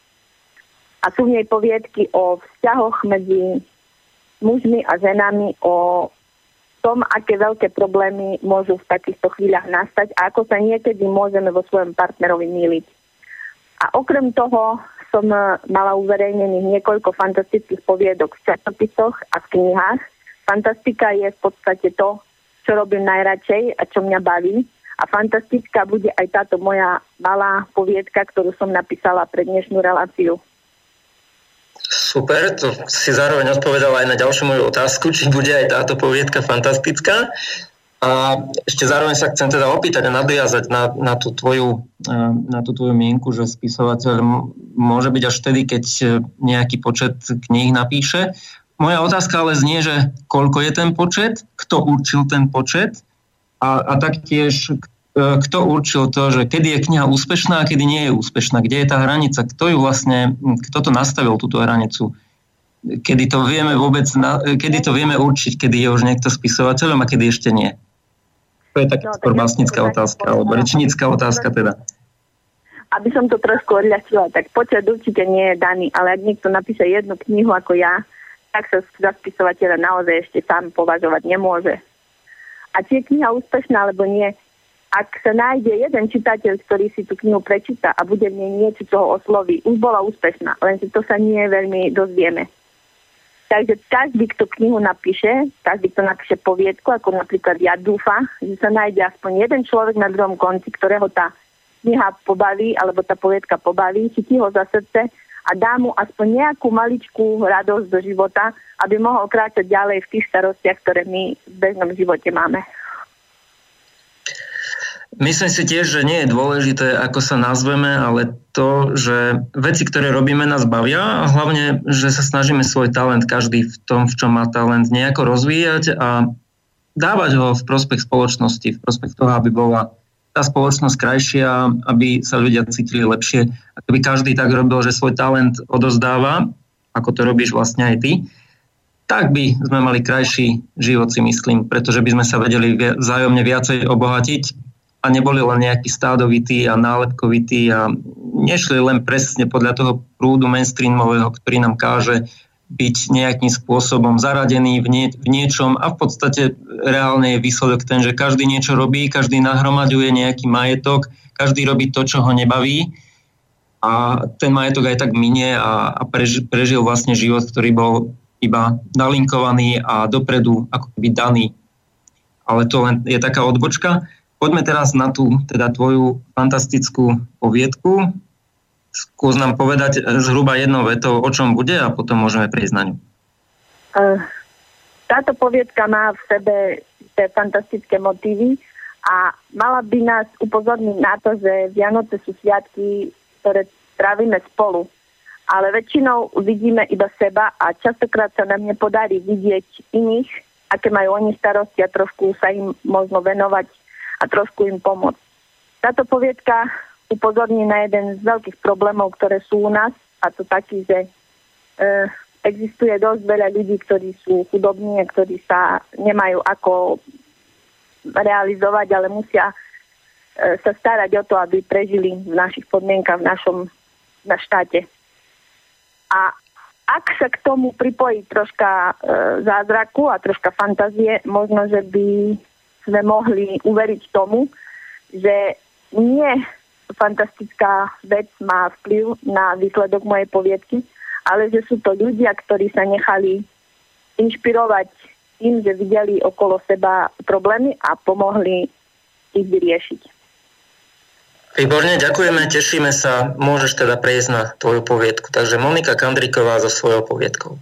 A sú v nej poviedky o vzťahoch medzi mužmi a ženami, o tom, aké veľké problémy môžu v takýchto chvíľach nastať a ako sa niekedy môžeme vo svojom partnerovi mýliť. A okrem toho som mala uverejnených niekoľko fantastických poviedok v časopisoch a v knihách. Fantastika je v podstate to, čo robím najradšej a čo mňa baví. A fantastická bude aj táto moja malá poviedka, ktorú som napísala pre dnešnú reláciu. Super, to si zároveň odpovedala aj na ďalšiu moju otázku, či bude aj táto poviedka fantastická. A ešte zároveň sa chcem teda opýtať a nadviazať na tú tvoju mienku, že spisovateľ môže byť až vtedy, keď nejaký počet kníh napíše. Moja otázka ale znie, že koľko je ten počet, kto určil ten počet a taktiež kto určil to, že kedy je kniha úspešná a kedy nie je úspešná, kde je tá hranica, kto to nastavil túto hranicu, kedy to vieme určiť, kedy je už niekto spisovateľom a kedy ešte nie. To je taká skôr básnická otázka, alebo rečnícka otázka teda. Aby som to trošku odľahčila, tak počet určite nie je daný, ale ak niekto napíše jednu knihu ako ja, tak sa za spisovateľa naozaj ešte sám považovať nemôže. A či je kniha úspešná alebo nie, ak sa nájde jeden čitateľ, ktorý si tú knihu prečíta a bude v nej niečo, čo ho osloví, už bola úspešná, lenže to sa nie veľmi dozvieme. Takže každý, kto knihu napíše, každý, kto napíše poviedku, ako napríklad ja dúfa, že sa nájde aspoň jeden človek na druhom konci, ktorého tá kniha pobaví, alebo tá poviedka pobaví, chytí ho za srdce a dá mu aspoň nejakú maličkú radosť do života, aby mohol kráčať ďalej v tých starostiach, ktoré my v bežnom živote máme. Myslím si tiež, že nie je dôležité, ako sa nazveme, ale to, že veci, ktoré robíme, nás bavia a hlavne, že sa snažíme svoj talent, každý v tom, v čom má talent, nejako rozvíjať a dávať ho v prospech spoločnosti, v prospech toho, aby bola tá spoločnosť krajšia, aby sa ľudia cítili lepšie. A keby každý tak robil, že svoj talent odozdáva, ako to robíš vlastne aj ty, tak by sme mali krajší život, si myslím, pretože by sme sa vedeli vzájomne viacej obohatiť a neboli len nejakí stádovití a nálepkovití a nešli len presne podľa toho prúdu mainstreamového, ktorý nám káže byť nejakým spôsobom zaradený v niečom a v podstate reálne je výsledok ten, že každý niečo robí, každý nahromaďuje nejaký majetok, každý robí to, čo ho nebaví a ten majetok aj tak minie a prežil vlastne život, ktorý bol iba nalinkovaný a dopredu ako keby daný. Ale to len je taká odbočka. Poďme teraz na tú, teda tvoju fantastickú poviedku. Skús nám povedať zhruba jednou vetou, o čom bude a potom môžeme prejsť na ňu. Táto poviedka má v sebe tie fantastické motívy a mala by nás upozorniť na to, že Vianoce sú sviatky, ktoré trávime spolu. Ale väčšinou vidíme iba seba a častokrát sa nám nepodarí vidieť iných, aké majú oni starosti a trošku sa im možno venovať a trošku im pomôcť. Táto poviedka upozorní na jeden z veľkých problémov, ktoré sú u nás, a to taký, že existuje dosť veľa ľudí, ktorí sú chudobní a ktorí sa nemajú ako realizovať, ale musia sa starať o to, aby prežili v našich podmienkach, v našom štáte. A ak sa k tomu pripojí troška zázraku a troška fantázie, možno, že by sme mohli uveriť tomu, že nie fantastická vec má vplyv na výsledok mojej poviedky, ale že sú to ľudia, ktorí sa nechali inšpirovať tým, že videli okolo seba problémy a pomohli ich vyriešiť. Výborne, ďakujeme, tešíme sa. Môžeš teda prejsť na tvoju poviedku. Takže Monika Kandriková so svojou poviedkou.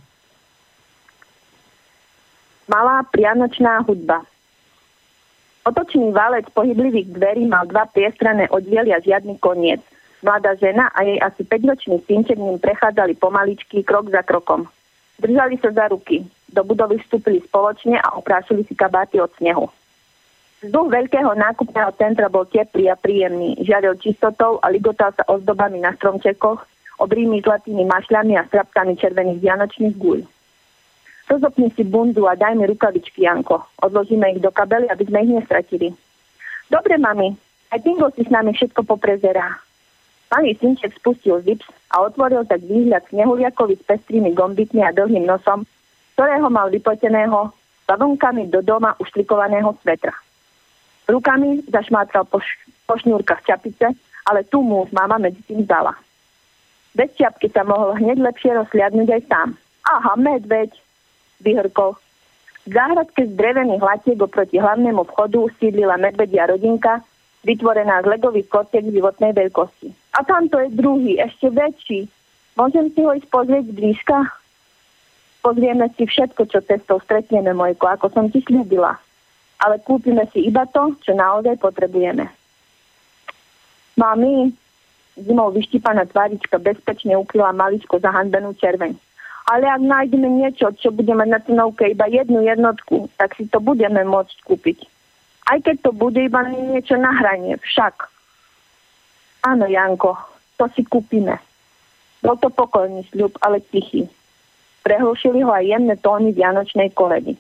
Malá prianočná hudba. Otočný válec pohyblivých dverí mal 2 priestrané oddiely a žiadny koniec. Mladá žena a jej asi 5-ročný synček ním prechádzali pomaličky, krok za krokom. Držali sa za ruky. Do budovy vstúpili spoločne a oprášili si kabáty od snehu. Vzduch veľkého nákupného centra bol teplý a príjemný. Žiaril čistotou a ligotal sa ozdobami na stromčekoch, obrými zlatými mašľami a strapkami červených vianočných guľ. Rozopni si bundu a daj mi rukavičky, Janko. Odložíme ich do kabely, aby sme ich nestratili. Dobre, mami. Aj Tingo si s nami všetko poprezerá. Malý synček spustil zips a otvoril tak výhľad snehuliakovi s pestrými gombitmi a dlhým nosom, ktorého mal vypleteného bavlnkami do doma uštrikovaného svetra. Rukami zašmátral po šňúrkach čapice, ale tú mu mama medzi tým dala. Bez čapky sa mohol hneď lepšie rozhliadnúť aj sám. Aha, medveď, vyhrkol. V záhradke z drevených latiek oproti hlavnému vchodu sídlila medvedia rodinka, vytvorená z legových kotiek životnej veľkosti. A tamto je druhý, ešte väčší. Môžem si ho ísť pozrieť zblížka? Pozrieme si všetko, čo cestou stretneme, Mojko, ako som ti sľúbila. Ale kúpime si iba to, čo naozaj potrebujeme. Mami, zimou vyštípaná tvárička bezpečne ukryla maličko zahanbenú červeň. Ale ak nájdeme niečo, čo budeme na cenovke iba 1 jednotku, tak si to budeme môcť kúpiť. Aj keď to bude iba niečo na hranie, však. Áno, Janko, to si kúpime. Bol to pokojný sľub, ale tichý. Prehlušili ho aj jemné tóny vianočnej koledy.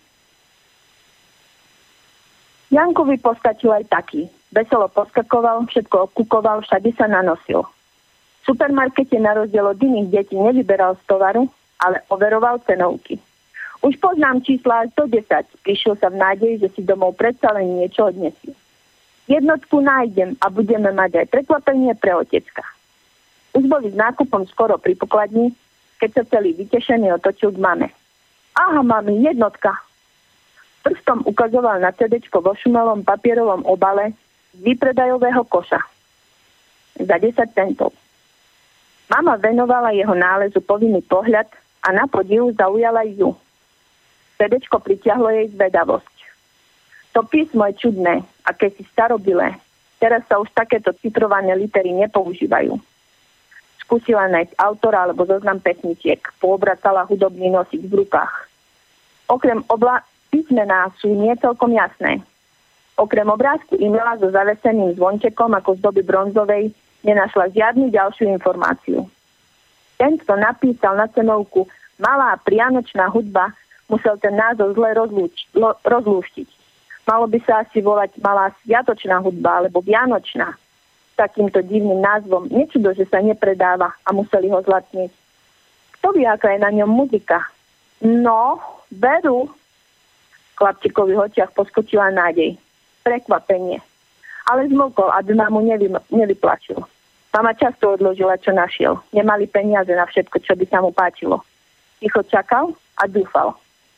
Jankovi postačil aj taký. Veselo poskakoval, všetko okukoval, všade sa nanosil. V supermarkete na rozdiel od iných detí nevyberal z tovaru, ale overoval cenovky. Už poznám čísla až do 10. Prišiel sa v nádeji, že si domov predsa len niečo odnesie. Jednotku nájdem a budeme mať aj prekvapenie pre otecka. Už boli s nákupom skoro pri pokladni, keď sa celý vytešený otočil k mame. Aha, mami, jednotka. Prstom ukazoval na CDčko vo šumelom papierovom obale z výpredajového koša. Za 10 centov. Mama venovala jeho nálezu povinný pohľad a na podivu zaujala ju. CDčko pritiahlo jej zvedavosť. To písmo je čudné, akési starobilé. Teraz sa už takéto cifrované litery nepoužívajú. Skúsila nájsť autora alebo zoznam pesničiek. Poobracala hudobný nosík v rukách. Okrem písmená sú nie celkom jasné. Okrem obrázku e-maila so zaveseným zvončekom ako z doby bronzovej nenašla žiadnu ďalšiu informáciu. Ten, kto napísal na cenovku Malá prianočná hudba, musel ten názov zle rozlúštiť. Malo by sa asi volať Malá sviatočná hudba alebo Vianočná. Takýmto divným názvom nečudo, že sa nepredáva a museli ho zlatniť. Kto vie, aká je na ňom muzika? No, veru. V chlapčíkových očiach poskočila nádej. Prekvapenie. Ale zmlkol, aby mamu nevyplačil. Mama často odložila, čo našiel. Nemali peniaze na všetko, čo by sa mu páčilo. Ticho čakal a dúfal.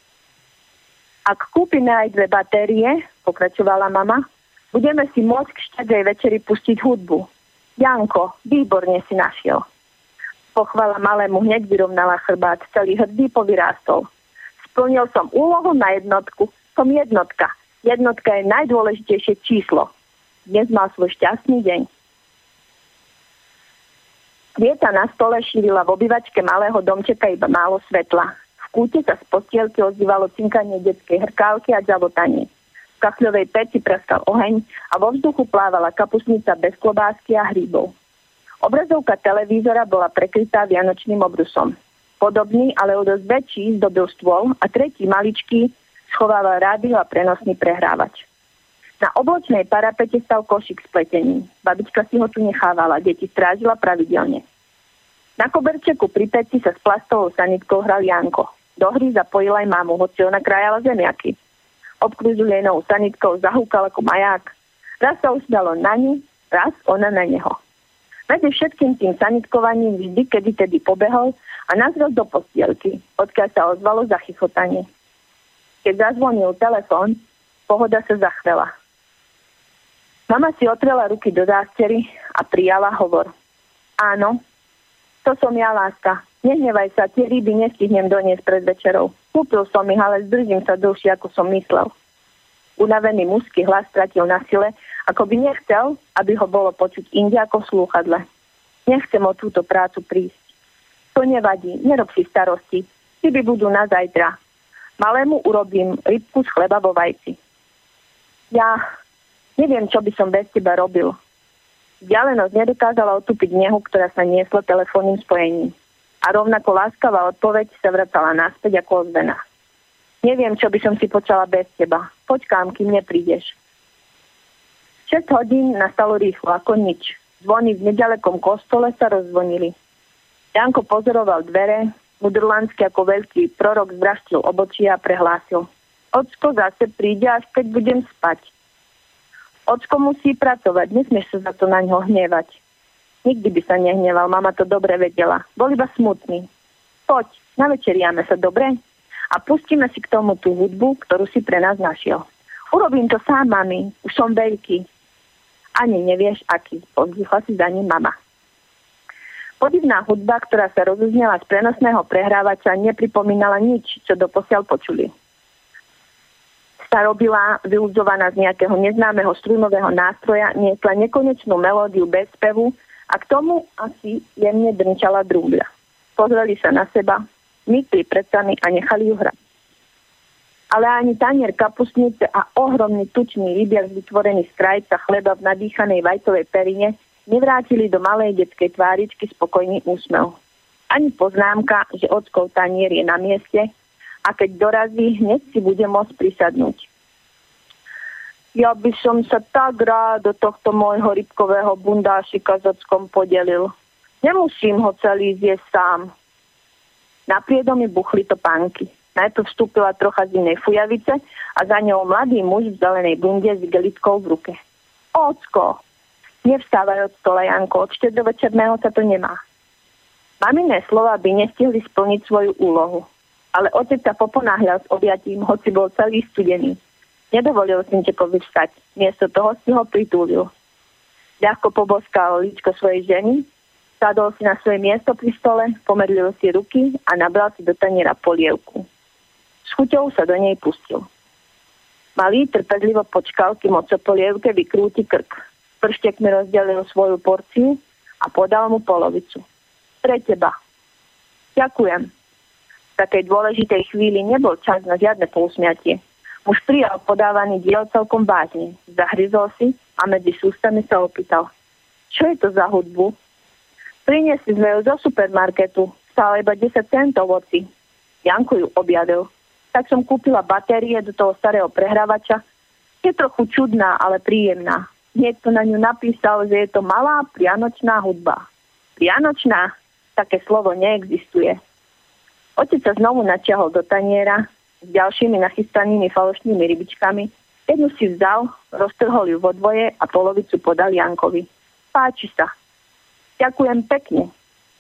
Ak kúpime aj 2 batérie, pokračovala mama, budeme si môcť k štedrej večeri pustiť hudbu. Janko, výborne si našiel. Pochvala malému hneď vyrovnala chrbát, celý hrdý povyrástol. Splnil som úlohu na jednotku. Som jednotka. Jednotka je najdôležitejšie číslo. Dnes mal svoj šťastný deň. Kvieta na stole šírila v obývačke malého domčeka iba málo svetla. V kúte sa z postielky ozývalo cinkanie detskej hrkálky a žabotanie. V kachľovej peci praskal oheň a vo vzduchu plávala kapusnica bez klobásky a hríbov. Obrazovka televízora bola prekrytá vianočným obrusom. Podobný, ale o dosť väčší zdobil stôl a tretí maličký schovával rádio a prenosný prehrávač. Na obločnej parapete stal košík s pletením. Babička si ho tu nechávala, deti strážila pravidelne. Na koberčeku pri peci sa s plastovou sanitkou hral Janko. Do hry zapojil aj mamu, hoci ona krájala zemiaky. Obklúžil jej novou sanitkou, zahúkal ako maják. Raz sa usmialo na ňu, raz ona na neho. Medzi všetkým tým sanitkovaním vždy kedy pobehol a nazrel do postielky, odkiaľ sa ozvalo zachychotanie. Keď zazvonil telefón, pohoda sa zachvela. Mama si otrela ruky do zástery a prijala hovor. Áno, to som ja, láska. Nehnevaj sa, tie ryby nestihnem doniesť pred večerou. Kúpil som ich, ale zdržím sa dlhšie, ako som myslel. Unavený mužský hlas stratil na sile, ako by nechcel, aby ho bolo počuť inde ako v slúchadle. Nechcem o túto prácu prísť. To nevadí, nerob si starosti. Ryby budú na zajtra. Malému urobím rybku z chleba vo vajci. Ja neviem, čo by som bez teba robil. Vzdialenosť nedokázala otúpiť nehu, ktorá sa niesla telefónnym spojením. A rovnako láskavá odpoveď sa vracala naspäť ako ozvená. Neviem, čo by som si počala bez teba. Počkám, kým neprídeš. 6 hodín nastalo rýchlo, ako nič. Zvony v nedalekom kostole sa rozvonili. Janko pozoroval dvere, mudrlánsky ako veľký prorok zvraštil obočia a prehlásil. Ocko zase príde, až keď budem spať. Ocko musí pracovať, nesmieš sa za to na ňo hnevať. Nikdy by sa nehneval, mama to dobre vedela. Bol iba smutný. Poď, navečeriame sa, dobre? A pustíme si k tomu tú hudbu, ktorú si pre nás našiel. Urobím to sám, mami, už som veľký. Ani nevieš, aký, povzdychla si za ním mama. Podivná hudba, ktorá sa rozoznela z prenosného prehrávača, nepripomínala nič, čo doposiaľ počuli. Starobilá, vyľudzovaná z nejakého neznámeho strujmového nástroja, niesla nekonečnú melódiu bez spevu a k tomu asi jemne drnčala drúbľa. Pozreli sa na seba, mykli predtami a nechali ju hrať. Ale ani tanier kapustnice a ohromný tučný rybiak vytvorený z krajca chleba v nadýchanej vajcovej perine nevrátili do malej detskej tváričky spokojný úsmev. Ani poznámka, že ockov tanier je na mieste a keď dorazí, hneď si bude môcť prisadnúť. Ja by som sa tak rád do tohto môjho rybkového bundášika s ockom podelil. Nemusím ho celý zjesť sám. Na priedomi buchli topánky. Najprv vstúpila trocha z inej fujavice a za ňou mladý muž v zelenej bunde s igelitkou v ruke. Ocko, nevstávaj od stola, Janko, od štedrovečerného sa to nemá. Maminé slova by nestihli splniť svoju úlohu. Ale otec sa poponáhľal s objatím, hoci bol celý studený. Nedovolil synčekovi vstať. Miesto toho si ho pritúlil. Ľahko poboskal líčko svojej ženy, sadol si na svoje miesto pri stole, pomedlil si ruky a nabral si do taniera polievku. S chuťou sa do nej pustil. Malý trpezlivo počkal, kým oco polievke vykrúti krk. Prštek mi rozdelil svoju porciu a podal mu polovicu. Pre teba. Ďakujem. V takej dôležitej chvíli nebol čas na žiadne pousmiatie. Muž prijal podávaný diel celkom vážne. Zahryzol si a medzi sústami sa opýtal. Čo je to za hudbu? Priniesli sme ju zo supermarketu. Stále iba 10 centov oci. Janko ju objavil. Tak som kúpila batérie do toho starého prehrávača. Je trochu čudná, ale príjemná. Niekto na ňu napísal, že je to malá vianočná hudba. Vianočná? Také slovo neexistuje. Otec sa znovu natiahol do taniera s ďalšími nachystanými falošnými rybičkami. Jednu si vzal, roztrhol ju vo dvoje a polovicu podal Jankovi. Páči sa. Ďakujem pekne.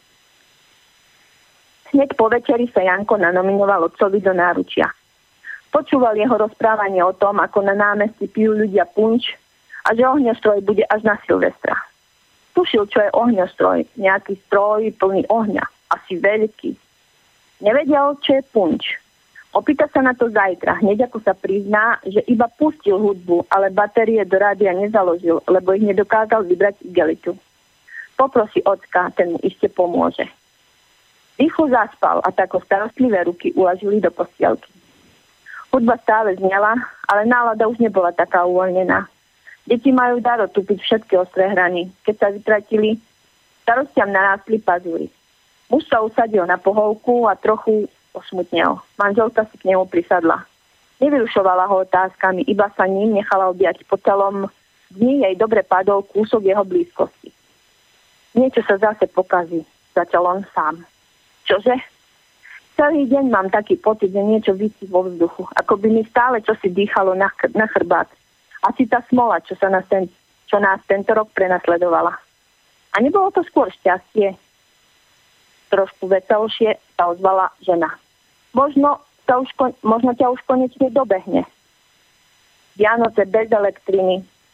Hneď po večeri sa Janko nanominoval otcovi do náručia. Počúval jeho rozprávanie o tom, ako na námestí pijú ľudia punč a že ohňostroj bude až na Silvestra. Tušil, čo je ohňostroj, nejaký stroj plný ohňa, asi veľký. Nevedel, čo je punč. Opýta sa na to zajtra, hneď ako sa prizná, že iba pustil hudbu, ale batérie do rádia nezaložil, lebo ich nedokázal vybrať igelitu. Poprosí ocka, ten mu iste pomôže. Rýchlo zaspal a tako starostlivé ruky uložili do postielky. Hudba stále znela, ale nálada už nebola taká uvoľnená. Deti majú dar otúpiť všetky ostré hrany. Keď sa vytratili, starostiam narástli pazúry. Muž sa usadil na pohovku a trochu osmutnel. Manželka si k nemu prisadla. Nevyrušovala ho otázkami, iba sa ním nechala objať. Po celom dni jej dobre padol kúsok jeho blízkosti. Niečo sa zase pokazí, začal on sám. Čože? Celý deň mám taký pocit, že niečo visí vo vzduchu, ako by mi stále čosi dýchalo na chrbát. Asi tá smola, čo nás tento rok prenasledovala. A nebolo to skôr šťastie? Trošku veselšie sa ozvala žena. Možno ťa už konečne dobehne. Vianoce bez elektriny,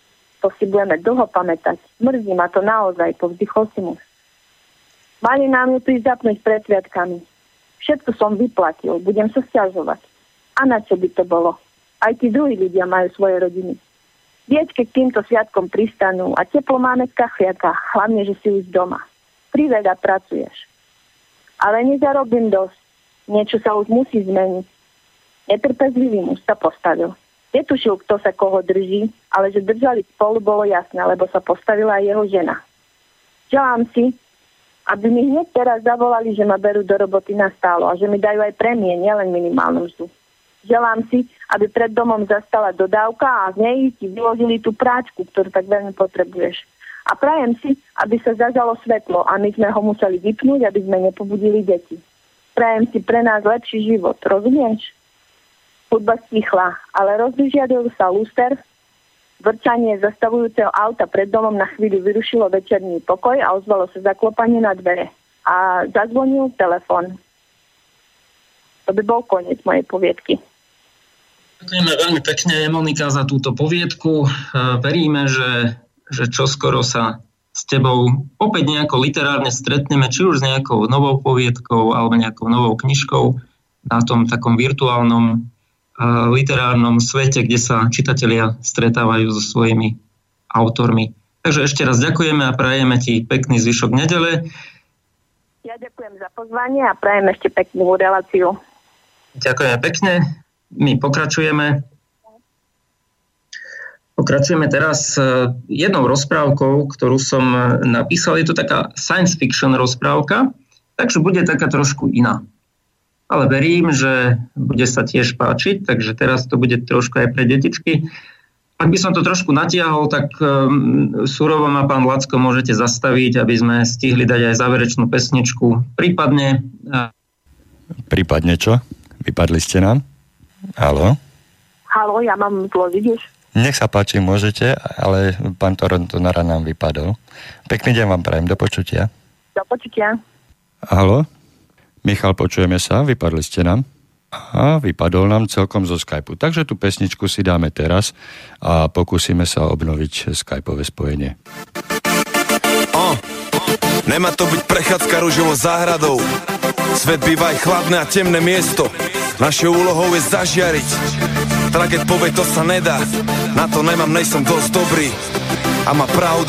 To si budeme dlho pamätať. Mrzí ma to naozaj, povzdychol si muž. Mali nám ju tu ísť zapnúť pred sviatkami. Všetko som vyplatil, budem sa sťažovať. A na čo by to bolo? Aj tí druhí ľudia majú svoje rodiny. Vieď, keď týmto sviatkom pristanú a teplo máme v kachliakách, hlavne, že si už doma. Priveľa pracuješ. Ale nezarobím dosť. Niečo sa už musí zmeniť. Netrpezlivý muž sa postavil. Netušil, kto sa koho drží, ale že držali spolu, bolo jasné, lebo sa postavila aj jeho žena. Želám si, aby mi hneď teraz zavolali, že ma berú do roboty na stálo a že mi dajú aj prémie, nielen minimálnu mzdu. Želám si, aby pred domom zastala dodávka a z nej ti vyložili tú práčku, ktorú tak veľmi potrebuješ. A prajem si, aby sa zažalo svetlo a my sme ho museli vypnúť, aby sme nepobudili deti. Prajem si pre nás lepší život, rozumieš? Hudba stichla, ale rozvyžiadil sa luster. Vrčanie zastavujúceho auta pred domom na chvíľu vyrušilo večerný pokoj a ozvalo sa zaklopanie na dvere. A zazvonil telefon. To by bol koniec mojej poviedky. Ďakujeme veľmi pekne, Monika, za túto poviedku. Veríme, že čoskoro sa s tebou opäť nejako literárne stretneme, či už s nejakou novou poviedkou alebo nejakou novou knižkou na tom takom virtuálnom literárnom svete, kde sa čitatelia stretávajú so svojimi autormi. Takže ešte raz ďakujeme a prajeme ti pekný zvyšok nedele. Ja ďakujem za pozvanie a prajem ešte peknú reláciu. Ďakujeme pekne. My pokračujeme. Pokračujeme teraz jednou rozprávkou, ktorú som napísal. Je to taká science fiction rozprávka, takže bude taká trošku iná. Ale verím, že bude sa tiež páčiť, takže teraz to bude trošku aj pre detičky. Ak by som to trošku natiahol, tak surovo ma pán Lacko môžete zastaviť, aby sme stihli dať aj záverečnú pesničku. Prípadne čo? Vypadli ste nám? Haló? Haló, ja mám zložiť už. Nech sa páči, môžete, ale pán Torontonara nám vypadol. Pekný deň vám prajem, do počutia. Do počutia. Haló? Michal, počujeme sa, vypadli ste nám. A vypadol nám celkom zo Skypeu. Takže tú pesničku si dáme teraz a pokúsime sa obnoviť Skypeové spojenie. Nemá to byť prechádzka ružovou záhradou. Svet býva aj chladné a temné miesto. Našou úlohou je zažiariť. Teda keď povie, to sa nedá. Na to nemám, nejsom dosť dobrý. A má pravdu.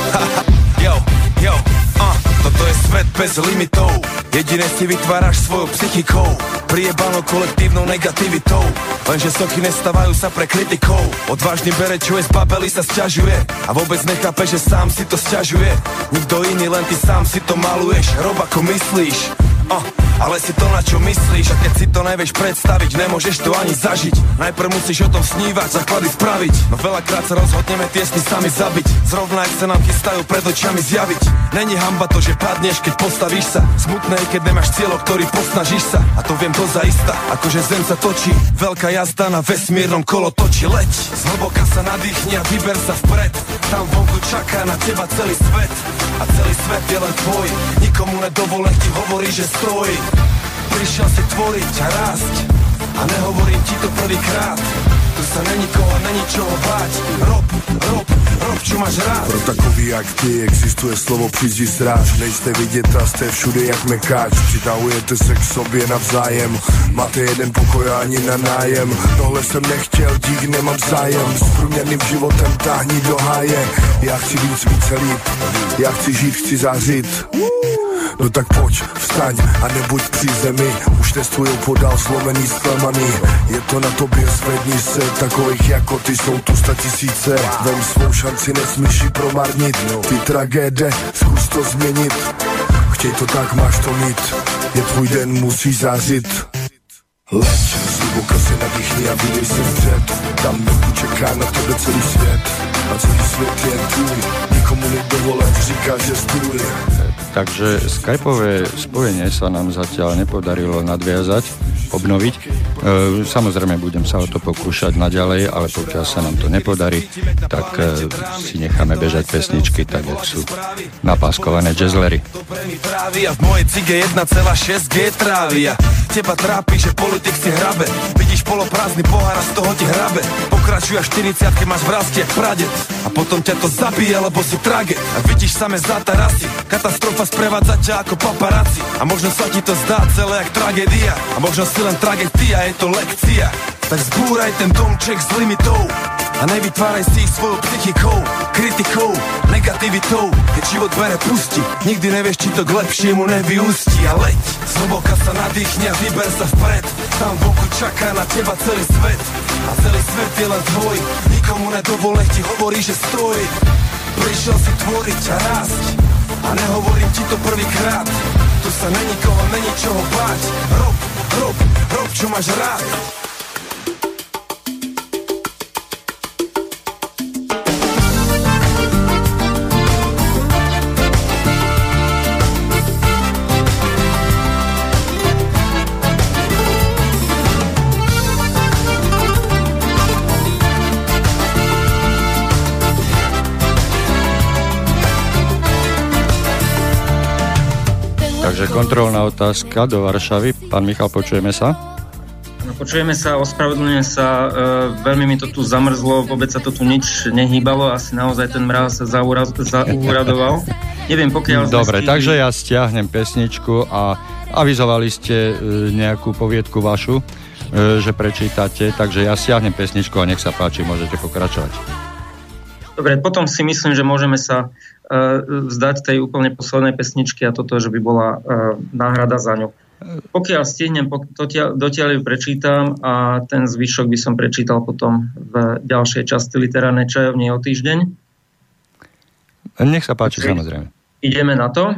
Toto je svet bez limitov. Jedine si vytváraš svojou psychikou, priebanou kolektívnou negativitou. Lenže soky nestávajú sa pre kritikov. Odvážny bere, čo je z babely, sa sťažuje a vôbec nechápe, že sám si to sťažuje. Nikto iný, len ty sám si to maluješ. Rob ako myslíš, ale si to, na čo myslíš. A keď si to nevieš predstaviť, nemôžeš to ani zažiť. Najprv musíš o tom snívať, základy spraviť. No veľakrát sa rozhodneme tie sny sami zabiť. Zrovna ak sa nám chystajú pred očami zjaviť. Není hanba to, že padneš, keď postavíš sa. Smutné je, keď nemáš cieľ, ktorý posnažíš sa. A to viem to zaista, akože zem sa točí. Veľká jazda na vesmírnom kolotoči. Leď, zhlboka sa nadýchni a vyber sa vpred. Tam vonku čaká na teba celý svet. A celý svet je len tvoj. Nikomu nedovol, nech ti hovorí, že stojí. Prišiel si tvoriť a rásť. A nehovorím ti to prvýkrát. Tu sa není koho, není čoho báť. Rob, čo máš rád. Pro takový jak ty existuje slovo přijdi sráč. Nejste vidět a jste všude jak mekáč. Přitahujete se k sobě navzájem. Máte jeden pokoj a ani na nájem. Tohle jsem nechtěl, dík nemám zájem. S průměrným životem táhni do háje. Já chci víc líp. Já chci žít, chci zářit. No tak pojď, vstaň a nebuď při zemi. Už testujou podál zlomený, zklamaný. Je to na tobě, zvedni se. Takových jako ty jsou tu 100 000. Vem svou šanci, nesmíš ji promarnit. Ty tragédie, zkus to změnit. Chtěj to tak, máš to mít. Je tvůj den, musíš zářit. Leď, zhluboka se nadýchni a vydej se vpřed. Tam venku čeká na tebe celý svět. A celý svět je tvůj. Nikomu nedovolen, říká, že stůj. Takže skypové spojenie sa nám zatiaľ nepodarilo nadviazať, obnoviť. Samozrejme budem sa o to pokúšať naďalej, ale pokiaľ sa nám to nepodarí, tak si necháme bežať pesničky, tak jak sú napáskované jazzlery. A v mojej cige 1,6 G trávia. teba trápi, že politik si hrabe. Vidíš poloprázdny pohár a z toho ti hrabe. Pokračuj až 40-ke máš vrástie jak praded. A potom ťa to zabije, lebo si traget. Ak vidíš same zátarasy, katastrofa sprevádza ťa ako paparazzi. A možno sa ti to zdá celé jak tragédia. A možno si len tragédia, je to lekcia. Tak zbúraj ten domček s limitou a nevytváraj si ich svojou psychikou, kritikou, negativitou. Keď život bere pusti, nikdy nevieš, či to k lepšiemu nevyústi. A leď, zhlboka sa nadýchni a vyber sa vpred. Tam v boku čaká na teba celý svet. A celý svet je len tvoj, nikomu nedovol, nech ti hovorí, že stoj. Prišiel si tvoriť a rásť a nehovorím ti to prvýkrát. Tu sa není koho, není čoho báť. Rob, čo máš rád. Takže kontrolná otázka do Varšavy. Pán Michal, počujeme sa? No, počujeme sa, ospravedlňujem sa. Veľmi mi to tu zamrzlo, vôbec sa to tu nič nehýbalo. Asi naozaj ten mráz sa zaúradoval. Neviem, pokiaľ... Dobre, takže ja stiahnem pesničku a avizovali ste nejakú poviedku vašu, že prečítate, takže ja stiahnem pesničku a nech sa páči, môžete pokračovať. Dobre, potom si myslím, že môžeme sa vzdať tej úplne poslednej pesničky a toto, že by bola náhrada za ňu. Pokiaľ stihnem, dotiaľ ju prečítam a ten zvyšok by som prečítal potom v ďalšej časti literárnej čajovne o týždeň. Nech sa páči, samozrejme. Ideme na to.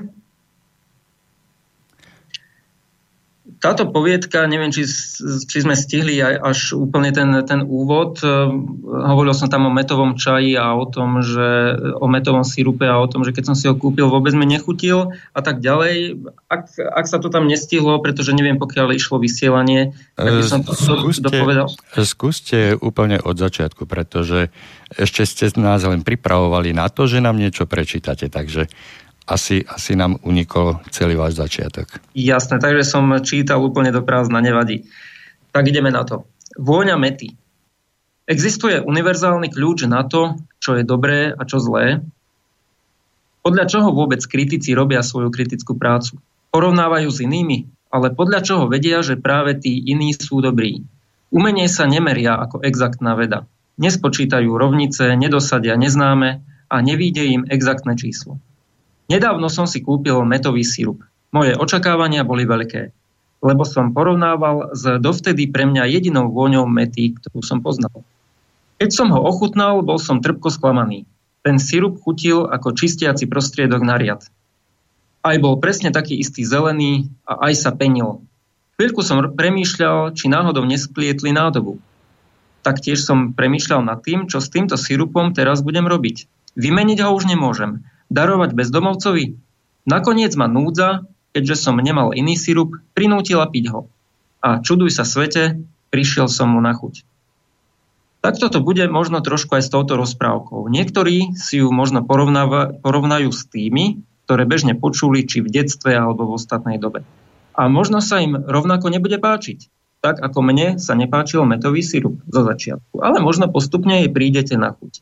Táto poviedka, neviem, či sme stihli až úplne ten úvod. Hovoril som tam o metovom čaji a o tom, že o metovom sirupe a o tom, že keď som si ho kúpil, vôbec mi nechutil a tak ďalej. Ak sa to tam nestihlo, pretože neviem, pokiaľ išlo vysielanie, tak by som to dopovedal. Skúste úplne od začiatku, pretože ešte ste nás len pripravovali na to, že nám niečo prečítate, takže asi nám unikol celý váš začiatok. Jasné, takže som čítal úplne do prázdna, nevadí. Tak ideme na to. Vôňa mäty. Existuje univerzálny kľúč na to, čo je dobré a čo zlé? Podľa čoho vôbec kritici robia svoju kritickú prácu? Porovnávajú s inými? Ale podľa čoho vedia, že práve tí iní sú dobrí? Umenie sa nemeria ako exaktná veda. Nespočítajú rovnice, nedosadia neznáme a nevíde im exaktné číslo. Nedávno som si kúpil mätový sirup. Moje očakávania boli veľké, lebo som porovnával s dovtedy pre mňa jedinou vôňou mäty, ktorú som poznal. Keď som ho ochutnal, bol som trpko sklamaný. Ten sirup chutil ako čistiaci prostriedok na riad. Aj bol presne taký istý zelený a aj sa penil. Chvíľku som premýšľal, či náhodou nesklietli nádobu. Taktiež som premýšľal nad tým, čo s týmto sirupom teraz budem robiť. Vymeniť ho už nemôžem. Darovať bezdomovcovi? Nakoniec ma núdza, keďže som nemal iný sirup, prinútila piť ho. A čuduj sa svete, prišiel som mu na chuť. Takto to bude možno trošku aj s touto rozprávkou. Niektorí si ju možno porovnajú s tými, ktoré bežne počuli či v detstve alebo v ostatnej dobe. A možno sa im rovnako nebude páčiť. Tak ako mne sa nepáčil mätový sirup zo začiatku. Ale možno postupne jej prídete na chuť.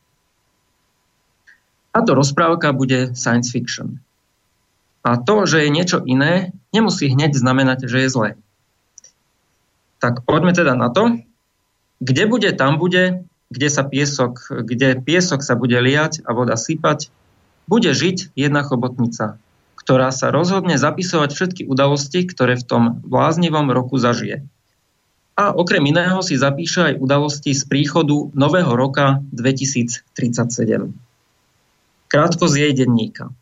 Táto rozprávka bude science fiction. A to, že je niečo iné, nemusí hneď znamenať, že je zlé. Tak poďme teda na to. Kde bude, tam bude, kde piesok sa bude liať a voda sypať, bude žiť jedna chobotnica, ktorá sa rozhodne zapisovať všetky udalosti, ktoré v tom bláznivom roku zažije. A okrem iného si zapíše aj udalosti z príchodu nového roka 2037. Krátko z jej denníka.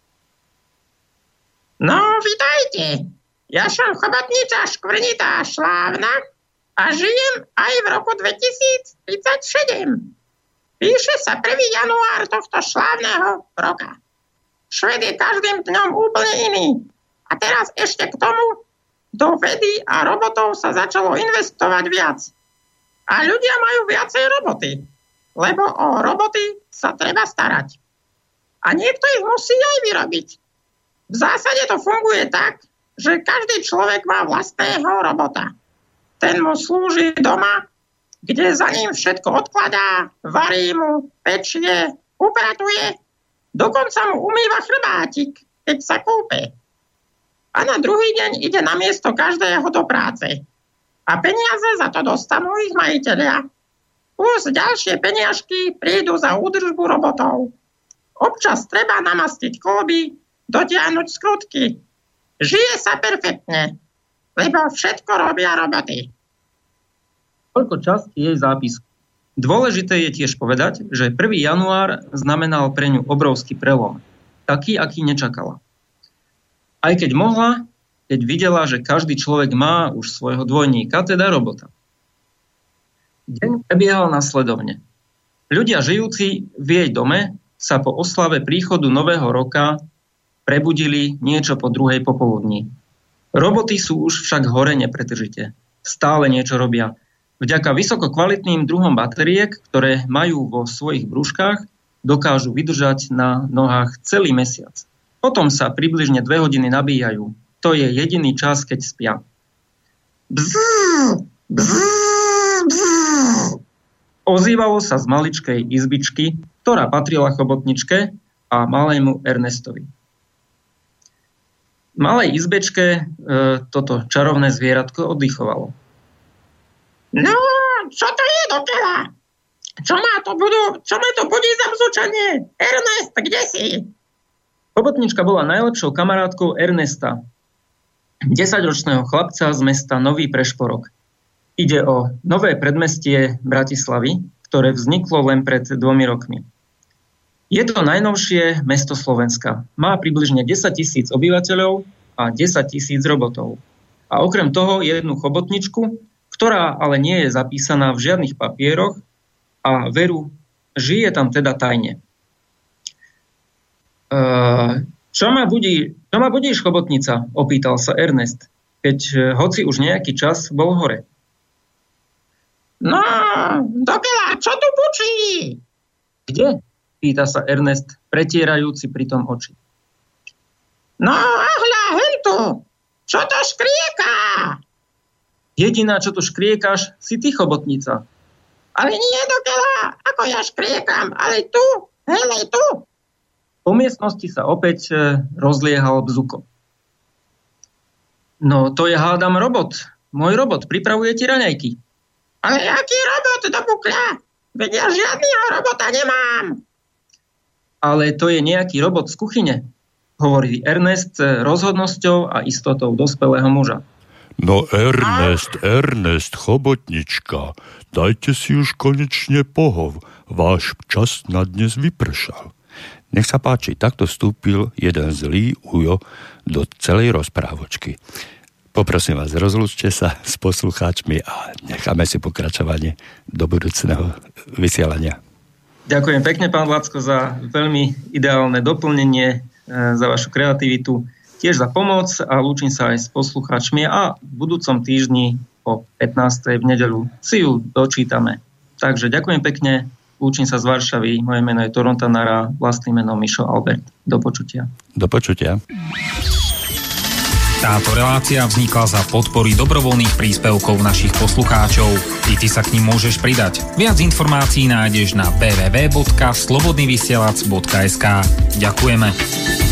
No, vitajte. Ja som chobotnica škvrnitá slávna a žijem aj v roku 2037. Píše sa 1. január tohto slávneho roka. Šved je každým dňom úplne iný. A teraz ešte k tomu, do vedy a robotov sa začalo investovať viac. A ľudia majú viacej roboty, lebo o roboty sa treba starať. A niekto ich musí aj vyrobiť. V zásade to funguje tak, že každý človek má vlastného robota. Ten mu slúži doma, kde za ním všetko odkladá, varí mu, pečie, upratuje, dokonca mu umýva chrbátik, keď sa kúpe. A na druhý deň ide na miesto každého do práce. A peniaze za to dostanú ich majitelia. Plus ďalšie peniažky prídu za údržbu robotov. Občas treba namastiť kolby, dotiahnuť skrutky. Žije sa perfektne, lebo všetko robia roboty. Koľko častí jej zápisku. Dôležité je tiež povedať, že 1. január znamenal pre ňu obrovský prelom. Taký, aký nečakala. Aj keď mohla, keď videla, že každý človek má už svojho dvojníka, teda robota. Deň prebiehal nasledovne. Ľudia žijúci v jej dome sa po oslave príchodu nového roka prebudili niečo po 2:00 popoludní. Roboty sú už však hore nepretržite. Stále niečo robia. Vďaka vysoko kvalitným druhom batériek, ktoré majú vo svojich brúškach, dokážu vydržať na nohách celý mesiac. Potom sa približne 2 hodiny nabíjajú. To je jediný čas, keď spia. Bzzz, bzzz, bzzz. Ozývalo sa z maličkej izbičky, ktorá patrila chobotničke a malému Ernestovi. V malej izbečke toto čarovné zvieratko oddychovalo. No, čo to je do tela? Čo ma to budí za bzučanie? Ernest, kde si? Chobotnička bola najlepšou kamarátkou Ernesta, 10-ročného chlapca z mesta Nový Prešporok. Ide o nové predmestie Bratislavy, ktoré vzniklo len pred 2 rokmi. Je to najnovšie mesto Slovenska. Má približne 10 000 obyvateľov a 10 000 robotov. A okrem toho jednu chobotničku, ktorá ale nie je zapísaná v žiadnych papieroch a veru, žije tam teda tajne. Čo ma budíš, chobotnica? Opýtal sa Ernest, keď hoci už nejaký čas bol hore. No, dokeľa, čo tu bučí? Kde? Pýta sa Ernest, pretierajúci pritom oči. No, ahľa, hentu, čo to škrieká? Jediná, čo tu škriekáš, si ty, chobotnica. Ale nie dokeľa, ako ja škriekam, ale tu, hele, tu. Po miestnosti sa opäť rozliehal bzuko. No, to je hádam robot. Môj robot pripravuje ti raňajky. Ale aký robot do bukľa? Veď ja žiadneho robota nemám. Ale to je nejaký robot z kuchyne, hovorí Ernest rozhodnosťou a istotou dospelého muža. No Ernest, chobotnička, dajte si už konečne pohov. Váš čas na dnes vypršal. Nech sa páči, takto vstúpil jeden zlý ujo do celej rozprávočky. Poprosím vás, rozlúčte sa s poslucháčmi a necháme si pokračovanie do budúcneho vysielania. Ďakujem pekne, pán Lacko, za veľmi ideálne doplnenie, za vašu kreativitu, tiež za pomoc a lúčim sa aj s poslucháčmi a v budúcom týždni o 15. v nedeľu si ju dočítame. Takže ďakujem pekne. Lúčim sa z Varšavy, moje meno je Toronto Nara, vlastným menom Mišo Albert. Do počutia. Do počutia. Táto relácia vznikla za podpory dobrovoľných príspevkov našich poslucháčov. I ty sa k nim môžeš pridať. Viac informácií nájdeš na www.slobodnyvysielac.sk. Ďakujeme.